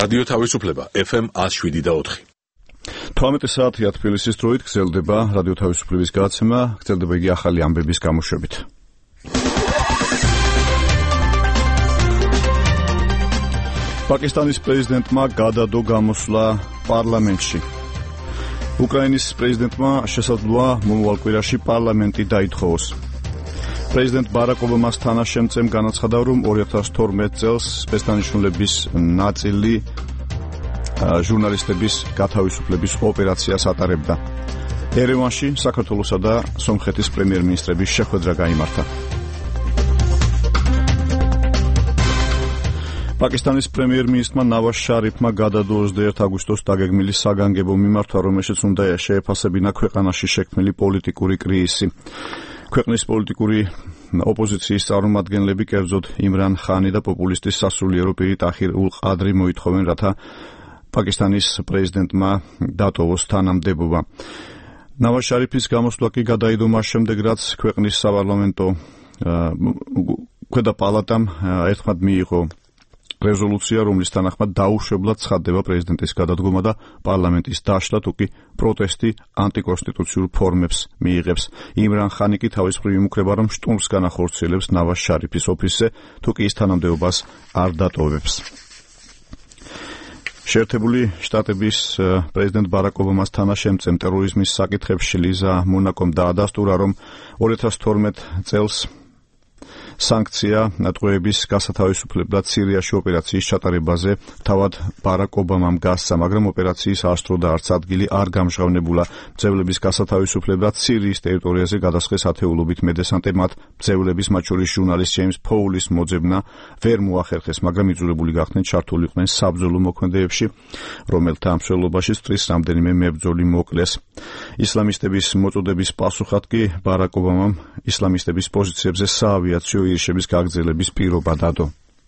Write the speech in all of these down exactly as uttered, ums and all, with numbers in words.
რადიო თავისუფლება ეფ ემ one oh seven და four. თორმეტი საათია თბილისის დროით გრძელდება რადიო თავისუფლების გადაცემა, გრძელდება იგი ახალი ამბების გამოშვებით. პაკისტანის პრეზიდენტმა გადადო გამოსვლა პარლამენტში. უკრაინის პრეზიდენტმა შესაძლოა მომავალ კვირაში პარლამენტი დაითხოვოს. პრეზიდენტ ბარაკ ობამას თანაშემწემ განაცხადა, რომ two thousand twelve წელს სპეცდანიშნულების ნაწილი ჟურნალისტების გათავისუფლების ოპერაციას ატარებდა. ერევანში საქართველოსა და სომხეთის პრემიერ-მინისტრების შეხვედრა გაიმართა. პაკისტანის პრემიერ-მინისტრმა ნავაზ შარიფმა გადადო twenty-first აგვისტოს დაგეგმილი საგანგებო მიმართვა, რომელშიც უნდა შეეფასებინა ქვეყანაში შექმნილი პოლიტიკური კრიზისი. ქვეყნის პოლიტიკური ოპოზიციის წარმომადგენლები, კერძოდ იმრან ხანი და პოპულისტის სასულიერო პირი ტახირ ულ ყადრი მოითხოვენ, რათა პაკისტანის პრეზიდენტმა დატოვოს თანამდებობა. ნავაზ შარიფის გამოსვლა კი გადაიდო მას შემდეგ, რაც ქვეყნის საპარლამენტო ქვედა პალატამ ერთხმად მიიღო რეზოლუცია, რომლის თანახმად დაუშვებლად ცხადდება პრეზიდენტის გადადგომა და პარლამენტის დაშლა, თუ კი პროტესტი ანტიკონსტიტუციურ ფორმებს მიიღებს. იმრან ხანი კი თავის მხრივ იმუქრება, რომ შტურმს განახორციელებს ნავაზ შარიფის ოფისზე, თუ კი ის თანამდებობას არ დატოვებს. შეერთებული შტატების პრეზიდენტ ბარაკ ობამას თანაშემწემ ტერორიზმის საკითხებში ლიზა მონაკომ დაადასტურა, რომ two thousand twelve წელს სანქცია ნატყუების გასათავისუფლებლად სირიაში ოპერაციის ჩატარებაზე თავად ბარაკ ობამამ გასცა, მაგრამ ოპერაციის ასტრო და არც ადგილი არ გამჟღავნებულა. მძევლების გასათავისუფლებლად სირიის ტერიტორიაზე გადასხეს ათეულობით მედესანტე, მათ მძევლების, მათ შორის ჟურნალისტ ჯეიმს ფოულის მოძებნა ვერ მოახერხეს, მაგრამ იძულებული გახდნენ ჩართულიყვნენ საბრძოლო მოქმედებებში, რომელთა მსვლელობაში წრის რამდენიმე მებრძოლი მოკლეს. ისლამისტების მოწოდების პასუხად კი ბარაკ ობამამ ისლამისტების პოზიციებზე საავიაციო ირიშების გაგრძელების პირობა დადო.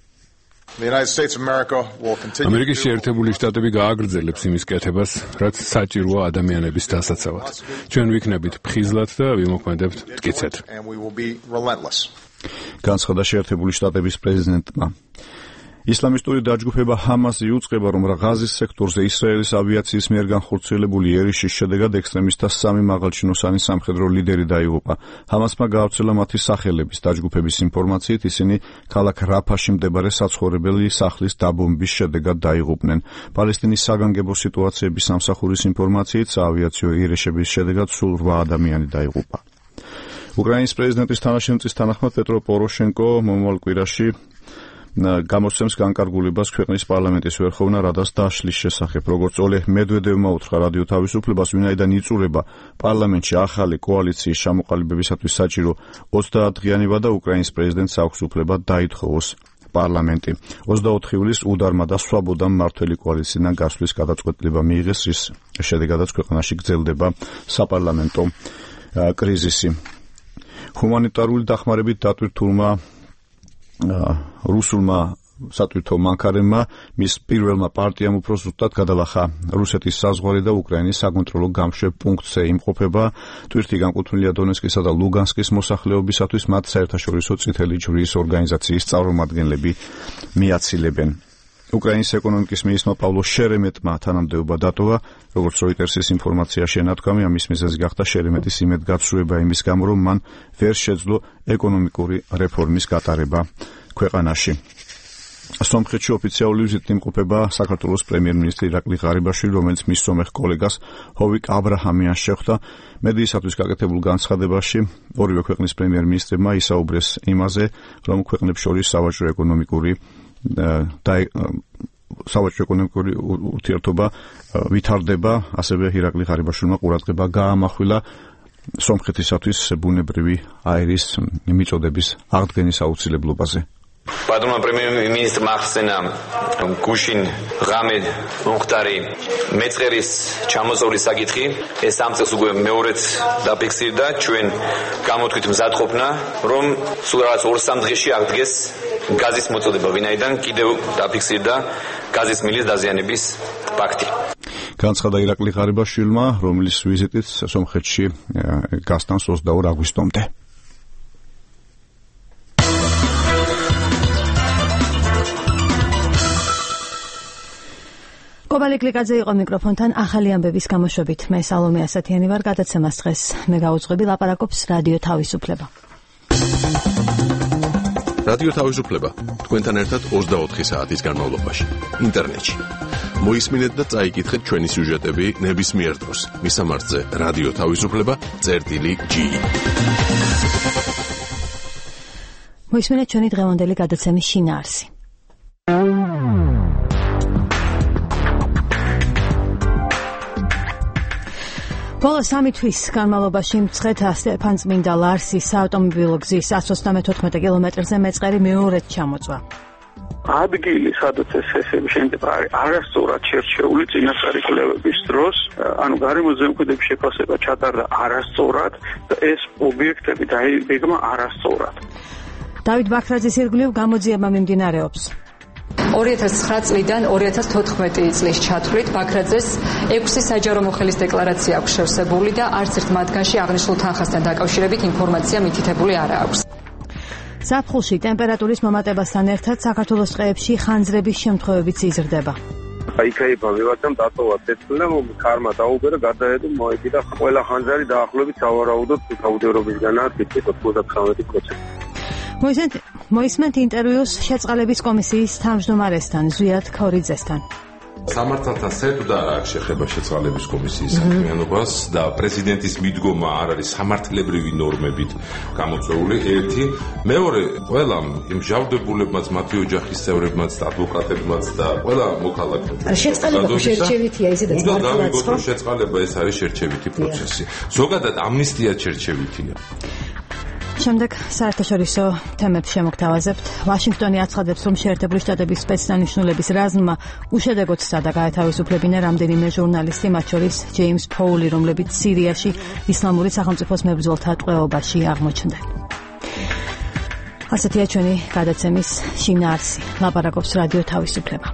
ამერიკის შეერთებული შტატები გააგრძელებს იმის კეთებას, რაც საჭიროა ადამიანების დასაცავად. ჩვენ ვიქნებით ფხიზლად და ვიმოქმედებთ მტკიცედ. განცხადა შეერთებული შტატების პრეზიდენტმა. ისლამისტური დაჯგუფება ჰამასი იუწყება, რომ ღაზის სექტორზე ისრაელის ავიაციის მიერ განხორციელებული ერიშის შედეგად ექსტრემისტთა სამი მაღალჩინოსანი სამხედრო ლიდერი დაიღუპა. ჰამასმა გაავრცელა მათი სახელების. დაჯგუფების ინფორმაციით ისინი ქალაქ რაფაში მდებარე საცხოვრებელი სახლის დაბომბვის შედეგად დაიღუპნენ. პალესტინის საგანგებო სიტუაციების სამსახურის ინფორმაციით საავიაციო ირიშების შედეგად სულ eight ადამიანი დაიღუპა. უკრაინის პრეზიდენტის თანაშემწის თანახმად პეტრო პოროშენკო მომავალ კვირაში გამოსცემს განკარგულებას ქვეყნის პარლამენტის ვერხოვნა რადას დაშლის შესახებ. როგორც ოლე მედვედევმა უთხრა რადიო თავისუფლებას, ვინაიდან იწურება პარლამენტში ახალი კოალიციის ჩამოყალიბებისათვის საჭირო ოცდაათ დღიანი და უკრაინის პრეზიდენტს აქვს უფლება დაითხოვოს პარლამენტი. ოცდაოთხ ივლისს უდარმა და სვაბოდამ მმართველი კოალიციიდან გასვლის გადაწყვეტილება მიიღეს, რის შედეგადაც ქვეყანაში გრძელდება საპარლამენტო კრიზისი. ჰუმანიტარული დახმარებით დატვირთულმა რუსულმა სატვირთო მანქანებმა მის პირველმა პარტიამ უფრო ზუსტად გადალახა რუსეთის საზღვარი და უკრაინის საკონტროლო გამშვებ პუნქტზე იმყოფება. ტვირთი განკუთვნილია დონეცკისა და ლუგანსკის მოსახლეობისათვის, მათ საერთაშორისო წითელი ჯვრის ორგანიზაციის წარმომადგენლები მიაცილებენ. უკრაინის ეკონომიკის მინისტრმა პავლო შერემეტმა თანამდებობა დატოვა. როგორც როიტერსის ინფორმაცია შენათქვამი, ამის მიზეზი გახდა შერემეტის იმედგაცრუება იმის გამო, რომ მან ვერ შეძლო ეკონომიკური რეფორმის გატარება ქვეყანაში. სომხეთში ოფიციალური ვიზიტით იმყოფება საქართველოს პრემიერ-მინისტრი ირაკლი ღარიბაშვილი, რომელიც მის სომეხ კოლეგას ჰოვიკ აბრაჰამიანს შეხვდა. მედიისათვის გაკეთებულ განცხადებაში ორივე ქვეყნის პრემიერ-მინისტრებმა ისაუბრეს იმაზე, რომ ქვეყნებს შორის სავაჭრო ეკონომიკური და სავაჭრო ეკონომიკური ურთიერთობა ვითარდება. ასევე ირაკლი ღარიბაშვილმა ყურადღება გაამახვილა სომხეთისათვის ბუნებრივი აირის მიწოდების აღდგენის აუცილებლობაზე. Պատմում պրեմիեր-մինիստրը Մախսենա Գուշին Ղամեդ Մուխտարի մեծերիս չամոզորի սագիթի այս ամծսուգը մեորեց դապեքսիդա չեն կամոթքիթում զատխոպնա ռոմ սուրաց օրսամ դղեշի աղդգես գազիս մոծոդեբա վինայդան կիդեու դապեքսիդա գազիս միլիս դազյանեբիս պակտի. განცხადა ირაკლი ღარიბაშვილმა, რომლის ვიზიტით სომხეთში გასტანს ოცდაორ აგვისტომდე. კობალი კლიკაძე იყო მიკროფონთან ახალი ამბების გამოშვებით. მე სალომე ასათიანი ვარ, გადაცემას დღეს მე გავუძღვები, ლაპარაკობს რადიო თავისუფლება. რადიო თავისუფლება თქვენთან ერთად ოცდაოთხი საათის განმავლობაში ინტერნეტში. მოისმინეთ და წაიკითხეთ ჩვენი სიუჟეტები ნებისმიერ დროს. მისამართზე რადიო თავისუფლება წერტილი ჯი. მოისმინეთ ჩვენი დღევანდელი გადაცემის შინაარსი. ბოლო სამი თვის განმავლობაში მცხეთა სტეფანწმინდა ლარსის საავტომობილო გზის εκατს ოცდამეთოთხმეტე კილომეტრზე მეწყერი მეორედ ჩამოწვა. ადგილი, სადაც ეს ესები შენდება, არასწორად შერჩეული წინასწარი კვლევების დროს, ანუ გარემო ზემოქმედების შეფასება ჩატარდა არასწორად და ეს ობიექტები დაიბეგმა არასწორად. დავით ბაქრაძის ირგვლივ გამოძიება მიმდინარეობს. ორი ათას ცხრა წლიდან ორი ათას თოთხმეტი წლის ჩათვლით ბაქრაძეს ექვსი საჯარო მოხელის დეკლარაცია აქვს შევსებული და არც ერთ მათგანში აღნიშნულ თანხასთან დაკავშირებით ინფორმაცია მითითებული არ აქვს. ზაფხულში ტემპერატურის მომატებასთან ერთად საქართველოს ტყეებში ხანძრების შემთხვევებიც იზრდება. აიქაება ვიღაცამ დატოვა თეთრი და ქარმა დაუბერა გადაედო მოეკიდა ყველა ხანძარი დაახლოებით სავარაუდოდ გაუდევრობისგანაა თითქმის ოცდათხმეტი პროცენტი. მოისმენთ ინტერვიუს შეწყალების კომისიის თავმჯდომარესთან ზვიად ქორიძესთან. სამართალთან საერთოდ არ აქვს შეხება შეწყალების კომისიის საქმიანობას და პრეზიდენტის მიდგომა არ არის სამართლებრივი ნორმებით გამოწვეული. ერთი, მეორე, ყველა იმჟავდებულებმაც, მათი ოჯახის წევრებმაც, ადვოკატებმაც და ყველა მოქალაქემ. შეწყალება შერჩევითია ისედაც მართლაც. უნდა გავიგოთ, რომ შეწყალება ეს არის შერჩევითი პროცესი. ზოგადად ამნისტია შერჩევითია. შემდეგ საერთაშორისო თემებს შემოგთავაზებთ. ვაშინგტონი აცხადებს, რომ შეერთებული შტატების სპეცდანიშნულების რაზმმა უშედეგოდ სცადა გაეთავისუფლებინა რამდენიმე ჟურნალისტი, მათ შორის ჯეიმს ფოული, რომლებიც სირიაში ისლამური სახელმწიფოს მებრძოლთა ტყვეობაში აღმოჩნდნენ. ასეთია ჩვენი გადაცემის შინაარსი. ლაპარაკობს რადიო თავისუფლება.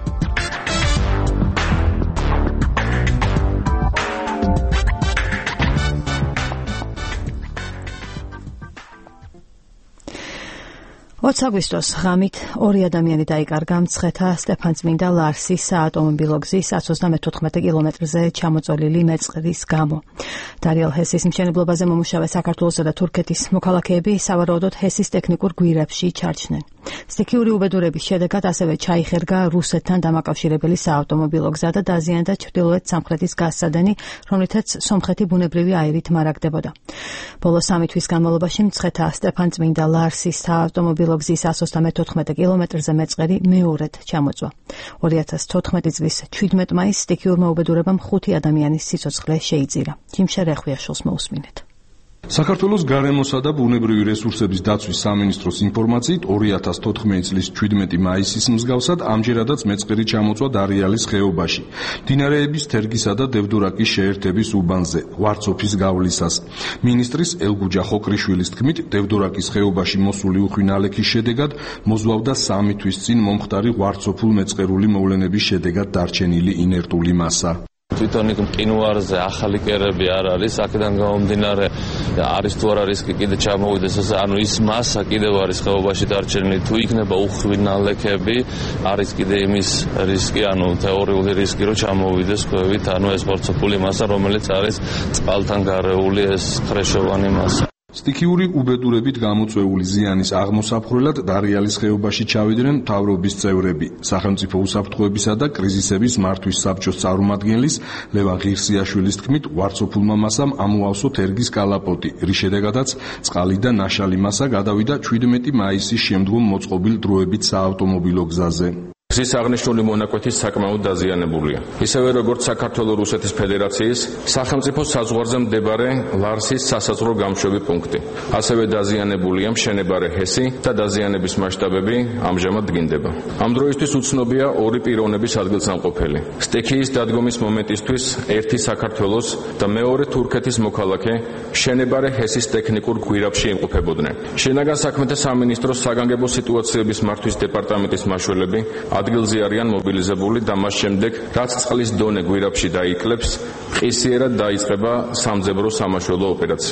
ოცი აგვისტოს ღამით ორი ადამიანი დაიკარგა მცხეთა სტეფანწმინდა ლარსის საავტომობილო გზის εκατს ოცდამეთოთხმეტე კილომეტრზე ჩამოწოლილი მეწყრის გამო. დარიელ ჰესის მშენებლობაზე მომუშავე საქართველოსა და თურქეთის მოქალაქეები სავარაუდოდ ჰესის ტექნიკურ გვირაბში ჩარჩნენ. სტიქიური უბედურების შედეგად ასევე ჩაიხერგა რუსეთთან დამაკავშირებელი საავტომობილო გზა და დაზიანდა ჩრდილოეთ სამხრეთის გაზსადენი, რომლითაც სომხეთი ბუნებრივი აირით მარაგდებოდა. ბოლო სამი თვის განმავლობაში მცხეთა სტეფანწმინდა ლარსის საავტომობილო გზის εκατს ოცდამეთოთხმეტე კილომეტრზე მეწყერი მეორედ ჩამოწვა. ორი ათას თოთხმეტი წლის შვიდმეტ მაისს სტიქიურმა უბედურებამ ხუთი ადამიანის სიცოცხლე შეიწირა. ჯიმშა რეხვიაშვილს მოусმინეთ. საქართველოს გარემოსა და ბუნებრივი რესურსების დაცვის სამინისტროს ინფორმაციით ორი ათას თოთხმეტი წლის შვიდმეტი მაისის მსგავსად ამჯერადაც მეწყერი ჩამოწვა დარიალის ხეობაში, მდინარეების თერგისა და დევდურაკის შეერთების უბანზე, ვარცოფის გავლისას. მინისტრის ელგუჯა ხოკრიშვილის თქმით, დევდურაკის ხეობაში მოსული უხვი ნალექის შედეგად მოზვავდა სამი თვის წინ მომხდარი ვარცოფულ მეწყერული მოვლენების შედეგად დარჩენილი ინერტული მასა. თვითონ იქ მყინვარზე ახალი კერები არ არის, აქედან გამომდინარე არის თუ არა რისკი კიდე ჩამოვიდეს, ანუ ის მასა კიდევ არის ხეობაში დარჩენილი, თუ იქნება უხვი ნალექები, არის კიდე იმის რისკი, ანუ თეორიული რისკი, რომ ჩამოვიდეს ქვევით, ანუ ეს ვარცოფული მასა, რომელიც არის წყალთან გარეული ეს ხრეშოვანი მასა. სტიქიური უბედურებით გამოწვეული ზიანის აღმოსაფხვრელად დარიალის ხეობაში ჩავიდნენ მთავრობის წევრები, სახელმწიფო უსაფრთხოებისა და კრიზისების მართვის საბჭოს წარმომადგენლის ლევან ღირსიაშვილის თქმით, ვარცოფულმა მასამ ამოავსო თერგის კალაპოტი, რის შედეგადაც წყალი და ნაშალი მასა გადავიდა შვიდმეტი მაისის შემდგომ მოწყობილ დროებით საავტომობილო გზაზე. გზის აღნიშნული მონაკვეთი საკმაოდ დაზიანებულია. ისევე როგორც საქართველო-რუსეთის ფედერაციის სახელმწიფო საზღვარზე მდებარე ლარსის სასაზღვრო გამშვები პუნქტი. ასევე დაზიანებულია მშენებარე ჰესი და დაზიანების მასშტაბები ამჟამად დგინდება. ამ დროისთვის უცნობია ორი პიროვნების ადგილსამყოფელი. სტიქიის დადგომის მომენტისთვის ერთი საქართველოს და მეორე თურქეთის მოქალაქე მშენებარე ჰესის ტექნიკურ გვირაბში იმყოფებოდნენ. შინაგან საქმეთა სამინისტროს საგანგებო სიტუაციების მართვის დეპარტამენტის მაშველები ადგილზე არიან მობილიზებული და მას შემდეგ, რაც წყლის დონე გვირაბში დაიკლებს, ყისიერად დაიწყება სამძებრო სამაშველო ოპერაცია.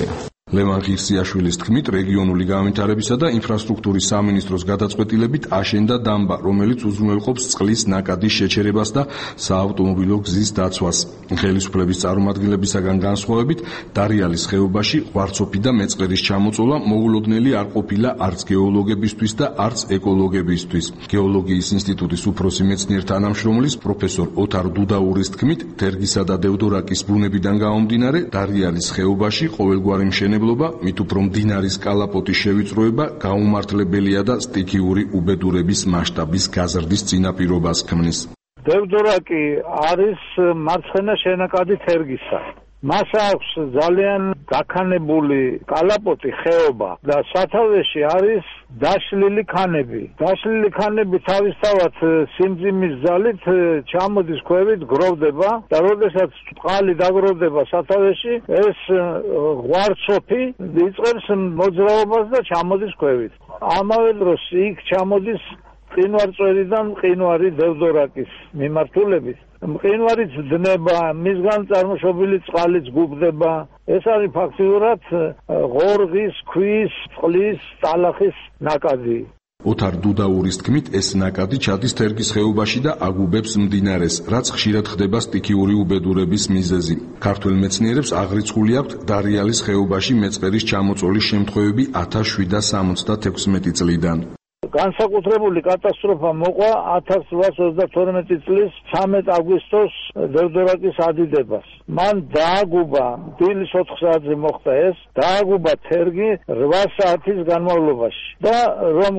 ლევან ღირსიაშვილის თქმით, რეგიონული განვითარებისა და ინფრასტრუქტურის სამინისტროს გადაწყვეტილებით აშენდა დამბა, რომელიც უზრუნველყოფს წყლის ნაკადის შეჩერებას და საავტომობილო გზის დაცვას. ხელისუფლების წარმომადგენლებისაგან განსხვავებით, დარიალის ხეობაში ღვარცოფი და მეწყერის ჩამოწოლა მოულოდნელი არ ყოფილა არც გეოლოგებისთვის და არც ეკოლოგებისთვის. გეოლოგიის ინსტიტუტის უფროსი მეცნიერ თანამშრომლის პროფესორ ოთარ დუდაურის თქმით, თერგისა და დევდორაკის ბუნებიდან გამომდინარე, დარიალის ხეობაში ყოველგვარი მშენებლობა, მით უფრო მდინარის კალაპოტის შევიწროება გაუმართლებელია და სტიქიური უბედურების მასშტაბის გაზრდის წინაპირობას ქმნის. დევდორაკი არის მარცხენა შენაკადი თერგისა. მას აქვს ძალიან გაქანებული კალაპოტი ხეობა და სათავეში არის დაშლილი ქანები. დაშლილი ქანები თავისთავად სიმძიმის ძალით ჩამოდის ქვევით, გროვდება და როდესაც წყალი დაგროვდება სათავეში, ეს ღვარცოფი იწყებს მოძრაობას და ჩამოდის ქვევით. ამავე დროს იქ ჩამოდის მყინვარწვერიდან მყინვარი დევდორაკის მიმართულებით. მყინვარიც დნება, მისგან წარმოშობილი წყალიც გუბდება. ეს არის ფაქტიურად ღორღის, ქვის, წყლის, ტალახის ნაკადი. ოთარ დუდაურის თქმით, ეს ნაკადი ჩადის თერგის ხეობაში და აგუბებს მდინარეს, რაც ხშირად ხდება სტიქიური უბედურების მიზეზი. ქართველ მეცნიერებს აღრიცხული აქვთ დარიალის ხეობაში მეწყერის ჩამოწოლის შემთხვევები ათას შვიდსათ სამოცდათექვსმეტი წლიდან. განსაკუთრებული კატასტროფა მოყვა ათას რვაას ოცდათორმეტი წლის ცამეტ აგვისტოს დევდორაკის ადიდებას. მან დააგუბა, დილის ოთხ საათზე მოხდა ეს, დააგუბა თერგი რვა საათის განმავლობაში. და რომ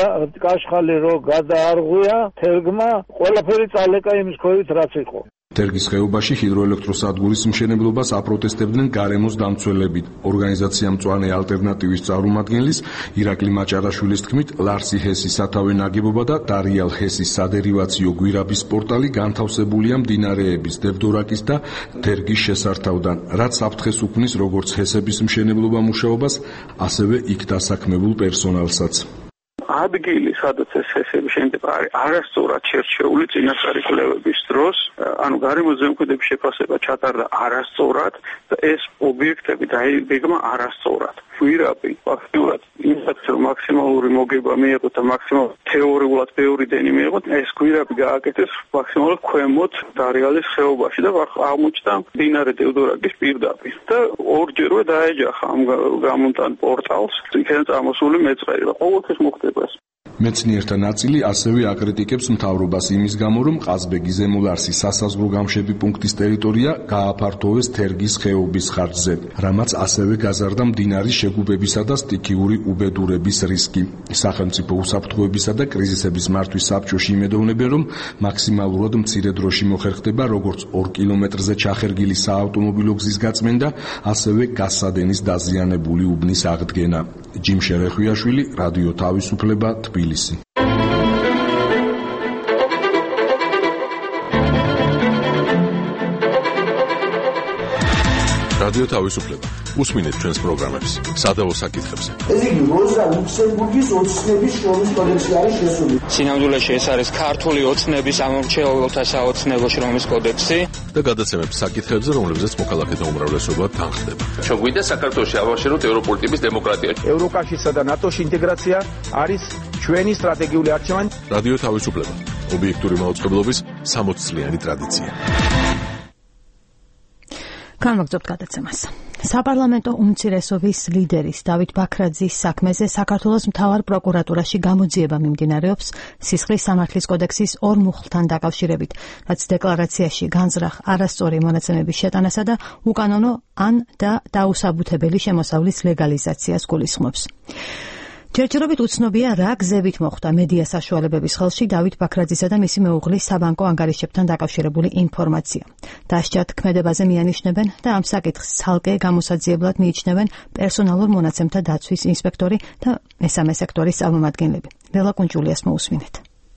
კაშხალი რო გადაარღვია თერგმა, ყველაფერი წალეკა იმის ქვევით რაც იყო. თერგის ხეობაში ჰიდროელექტროსადგურის მშენებლობას აპროტესტებდნენ გარემოს დამცველები. ორგანიზაცია მწვანე ალტერნატივის წარმომადგენლის ირაკლი მაჭარაშვილის თქმით, ლარსი ჰესის სათავე ნაგებობა და დარიალ ჰესის სადერივაციო გვირაბის პორტალი განთავსებულია მდინარეების დევდორაკის და თერგის შესართავთან, რაც საფრთხეს უქმნის როგორც ჰესების მშენებლობა მუშაობას, ასევე იქ დასაქმებულ პერსონალსაც. ადგილი, სადაც ეს ჰესები შენდება, არის არასწორად შერჩეული წინასწარი კვლევების დროს, ანუ გარემოს ზემოქმედების შეფასება ჩატარდა არასწორად და ეს ობიექტები დაიბეგმა არასწორად. გვირაბი ფაქტიურად იმასაც მაქსიმალური მოგება მიიღოთ და მაქსიმალურად თეორიულად ბევრი დენი მიიღოთ, ეს გვირაბი გააკეთეს მაქსიმალურად ქვემოთ დარიალის ხეობაში და აღმოჩნდა მდინარე დევდორაკის პირდაპირ და ორჯერვე დაეჯახა ამ გამონტან პორტალს, იქიდან წამოსული მეწყერი და ყოველთვის მოხდება. მეცნიერთა ნაწილი ასევე აკრიტიკებს მთავრობას იმის გამო, რომ ყაზბეგი ზემოლარსის სასაზღვრო გამშვები პუნქტის ტერიტორია გააფართოვეს თერგის ხეობის ხარჯზე, რამაც ასევე გაზარდა მდინარის შეგუბებისა და სტიქიური უბედურების რისკი. სახელმწიფო უსაფრთხოებისა და კრიზისების მართვის საბჭოში იმედოვნებენ, რომ მაქსიმალურად მცირე დროში მოხერხდება როგორც ორ კილომეტრზე ჩახერგილი საავტომობილო გზის გაწმენდა, ასევე გასადენის დაზიანებული უბნის აღდგენა. ჯიმ შერეხვიაშვილი, რადიო თავისუფლება, თბილისი. რადიო თავისუფლება. უსმინეთ ჩვენს პროგრამებს სადავო საკითხებზე. ეს იგი როზა ლუქსემბურგის ოცნების შრომის კოდექსი არის შესული. სინამდვილეში ეს არის ქართული ოცნების ამომრჩეველთა საოცნებო შრომის კოდექსი და გადაცემების საკითხებზე, რომლებზეც მოქალაქეთა უმრავლესობა თანხდება. ჩვენ გვინდა საქართველოში ავაშენოთ ევროპული ტიპის დემოკრატია. ევროკავშირსა და ნატოში ინტეგრაცია არის ჩვენი სტრატეგიული არჩევანი. რადიო თავისუფლება. ობიექტური მაუწყებლობის სამოც წლიანი ტრადიცია. განვაგრძობთ გადაცემას. საპარლამენტო უმცირესობის ლიდერის დავით ბაქრაძის საქმეზე საქართველოს მთავარ პროკურატურაში გამოძიება მიმდინარეობს სისხლის სამართლის კოდექსის ორ მუხლთან დაკავშირებით, რაც დეკლარაციაში განზრახ არასწორი მონაცემების შეტანასა და უკანონო ან და დაუსაბუთებელი შემოსავლის ლეგალიზაციას გულისხმობს. ჯერჯერობით უცნობია, რა გზებით მოხვდა მედია საშუალებების ხელში დავით ბაქრაძისა და მისი მეუღლის საბანკო ანგარიშებთან დაკავშირებული ინფორმაცია. დასჯად ქმედებაზე მიანიშნებენ და ამ საკითხს ცალკე გამოსაძიებლად მიიჩნევენ პერსონალურ მონაცემთა დაცვის ინსპექტორი და მესამე სექტორის წარმომადგენლები. ლელა კუნჭულიას მოусმინეთ.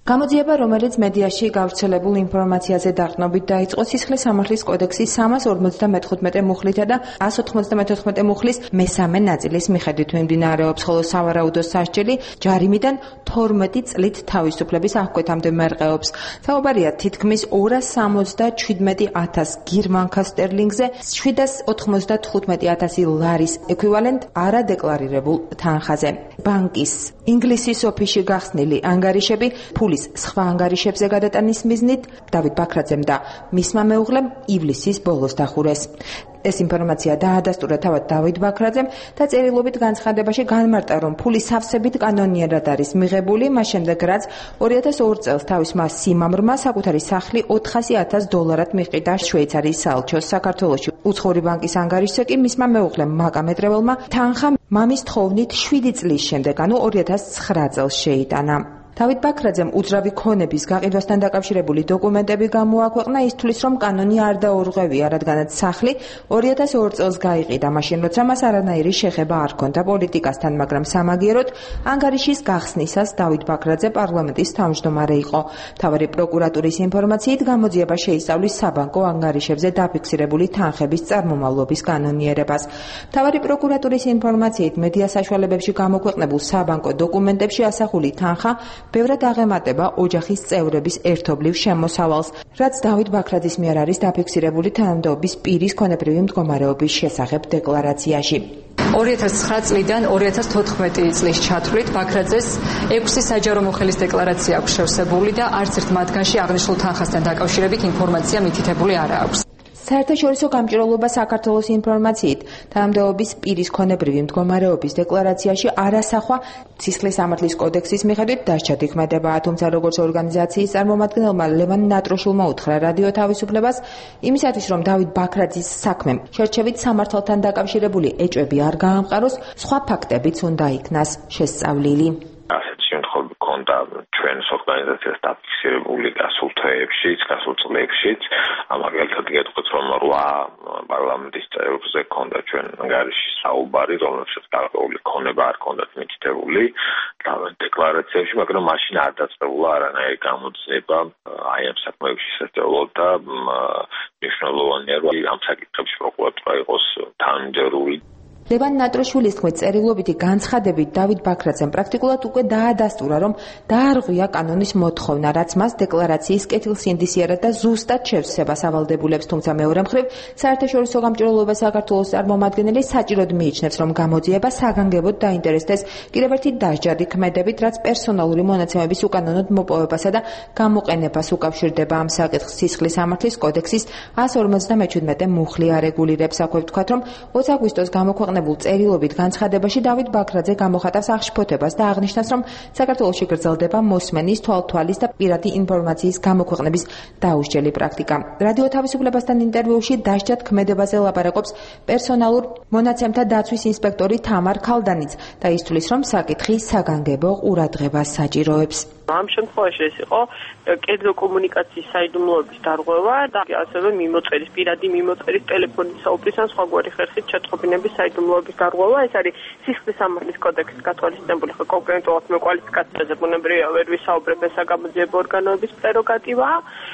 გამოძიება, რომელიც მედიაში გავრცელებულ ინფორმაციაზე დაყრდნობით დაიწყო, სისხლის სამართლის კოდექსის სამას ორმოცდამეთხუთმეტე მუხლითა და ასს ოთხმოცდამეთოთხმეტე მუხლის მესამე ნაწილის მიხედვით მიმდინარეობს, ხოლო სავარაუდო სასჯელი ჯარიმიდან თორმეტი წლით თავისუფლების აღკვეთამდე მერყეობს. საუბარია თითქმის ორას სამოცდაჩვიდმეტი ათას გირმანკა სტერლინგზე, შვიდას ოთხმოცდათხუთმეტი ათასი ლარის ეკვივალენტ არადეკლარირებულ თანხაზე. ბანკის ინგლისის ოფისში გახსნილი ანგარიშები ფულის სხვა ანგარიშებზე გადატანის მიზნით დავით ბაქრაძემ და მისმა მეუღლემ ივლისის ბოლოს დახურეს. ეს ინფორმაცია დაადასტურა თავად დავით ბაქრაძემ და წერილობით განცხადებაში განმარტა, რომ ფული სავსებით კანონიერად არის მიღებული, მას შემდეგ რაც ორი ათას ორ წელს თავისმა სიმამრმა საკუთარი სახლი ოთხასი ათას დოლარად მიყიდა შვეიცარიის საელჩოს საქართველოში. უცხოური ბანკის ანგარიშზე კი მისმა მეუღლემ მაკა მეტრეველმა თანხა მამის თხოვნით შვიდი წლის შემდეგ, ანუ ორი ათას ცხრა წელს შეიტანა. დავით ბაქრაძემ უძრავი ქონების გაყიდვასთან დაკავშირებული დოკუმენტები გამოაქვეყნა, ის თვლის, რომ კანონი არ დაურღვევია, რადგანაც სახლი ორი ათას ორ წელს გაიყიდა, მაშინ როცა მას არანაირი შეხება არ ჰქონდა პოლიტიკასთან, მაგრამ სამაგიეროდ ანგარიშის გახსნისას დავით ბაქრაძე პარლამენტის თავმჯდომარე იყო. მთავარი პროკურატურის ინფორმაციით გამოძიება შეისწავლის საბანკო ანგარიშებზე დაფიქსირებული თანხების წარმომავლობის კანონიერებას. მთავარი პროკურატურის ინფორმაციით მედია საშუალებებში გამოქვეყნებულ საბანკო დოკუმენტებში ასახული თანხა ბევრად აღემატება ოჯახის წევრების ერთობლივ შემოსავალს, რაც დავით ბაქრაძის მიერ არის დაფიქსირებული თანამდებობის პირის ქონებრივი მდგომარეობის შესახებ დეკლარაციაში. ორი ათას ცხრა წლიდან ორი ათას თოთხმეტი წლის ჩათვლით ბაქრაძეს ექვსი საჯარო მოხელის დეკლარაცია აქვს შევსებული და არც ერთ მათგანში აღნიშნულ თანხასთან დაკავშირებით ინფორმაცია მითითებული არ აქვს. საერთაშორისო გამჭირვალობა საქართველოს ინფორმაციით თანამდებობის პირის ქონებრივი მდგომარეობის დეკლარაციაში არ ასახვა სისხლის სამართლის კოდექსის მიხედვით დასჯად იქმედება, თუმცა როგორც ორგანიზაციის წარმომადგენელმა ლევან ნატროშულმა უთხრა რადიო თავისუფლებას, იმისათვის რომ დავით ბაქრაძის საქმემ შერჩევით სამართალთან დაკავშირებული ეჭვები არ გაამყაროს, სხვა ფაქტებიც უნდა იქნას შესწავლილი. შემთხვევები ქონდა ჩვენს ორგანიზაციას დაფიქსირებული გასულ თვეებშიც, გასულ წლებშიც, მაგალითად გეტყვით, რომ რვა პარლამენტის წევრზე ქონდა ჩვენ ანგარიშის საუბარი, რომელშიც გარკვეული ქონება არ ქონდათ მითითებული დეკლარაციაში, მაგრამ მაშინ არ დაწყებულა არანაირი გამოძიება აი ამ საქმეებში შესაძლებლად და მნიშვნელოვანია, რომ ამ საკითხებში პროკურატურა იყოს თანმიმდევრული. ლევან ნატროშვილის თქმით, წერილობითი განცხადებით დავით ბაქრაძემ პრაქტიკულად უკვე დაადასტურა, რომ დაარღვია კანონის მოთხოვნა, რაც მას დეკლარაციის კეთილსინდისიერად და ზუსტად შევსებას ავალდებულებს, თუმცა მეორე მხრივ საერთაშორისო გამჭირვალობა საქართველოს წარმომადგენელი საჭიროდ მიიჩნევს, რომ გამოძიება საგანგებოდ დაინტერესდეს კიდევ ერთი დასჯადი ქმედებით, რაც პერსონალური მონაცემების უკანონოდ მოპოვებასა და გამოყენებას უკავშირდება. ამ საკითხს სისხლის სამართლის კოდექსის ასს ორმოცდამეჩვიდმეტე მუხლი არეგულირებს. აქვე ვთქვათ, რომ ოცი აგვისტოს გამოქვეყნებულ წერილობით განცხადებაში დავით ბაქრაძე გამოხატავს აღშფოთებას და აღნიშნავს, რომ საქართველოში გრძელდება მოსმენის, თვალთვალის და პირადი ინფორმაციის გამოქვეყნების დაუსჯელი პრაქტიკა. რადიო თავისუფლებასთან ინტერვიუში დასჯად ქმედებაზე ლაპარაკობს პერსონალურ მონაცემთა დაცვის ინსპექტორი თამარ ქალდანიც და ისთვის, რომ საკითხი საგანგებო ყურადღებას საჭიროებს. ამ შემთხვევაში ეს იყო კერძო კომუნიკაციის საიდუმლოების დარღვევა და ასევე მიმოწერის, პირადი მიმოწერის, ტელეფონის საუბრის ან სხვაგვარი ხერხით შეწყობინების საიდუმლოების დარღვევა. ეს არის სისხლის სამართლის კოდექსის გათვალისწინებული, ხო კონკრეტულად მე კვალიფიკაციაზე ბუნებრივია ვერ ვისაუბრებ, ეს საგამოძიებო ორგანოების პრეროგატივაა.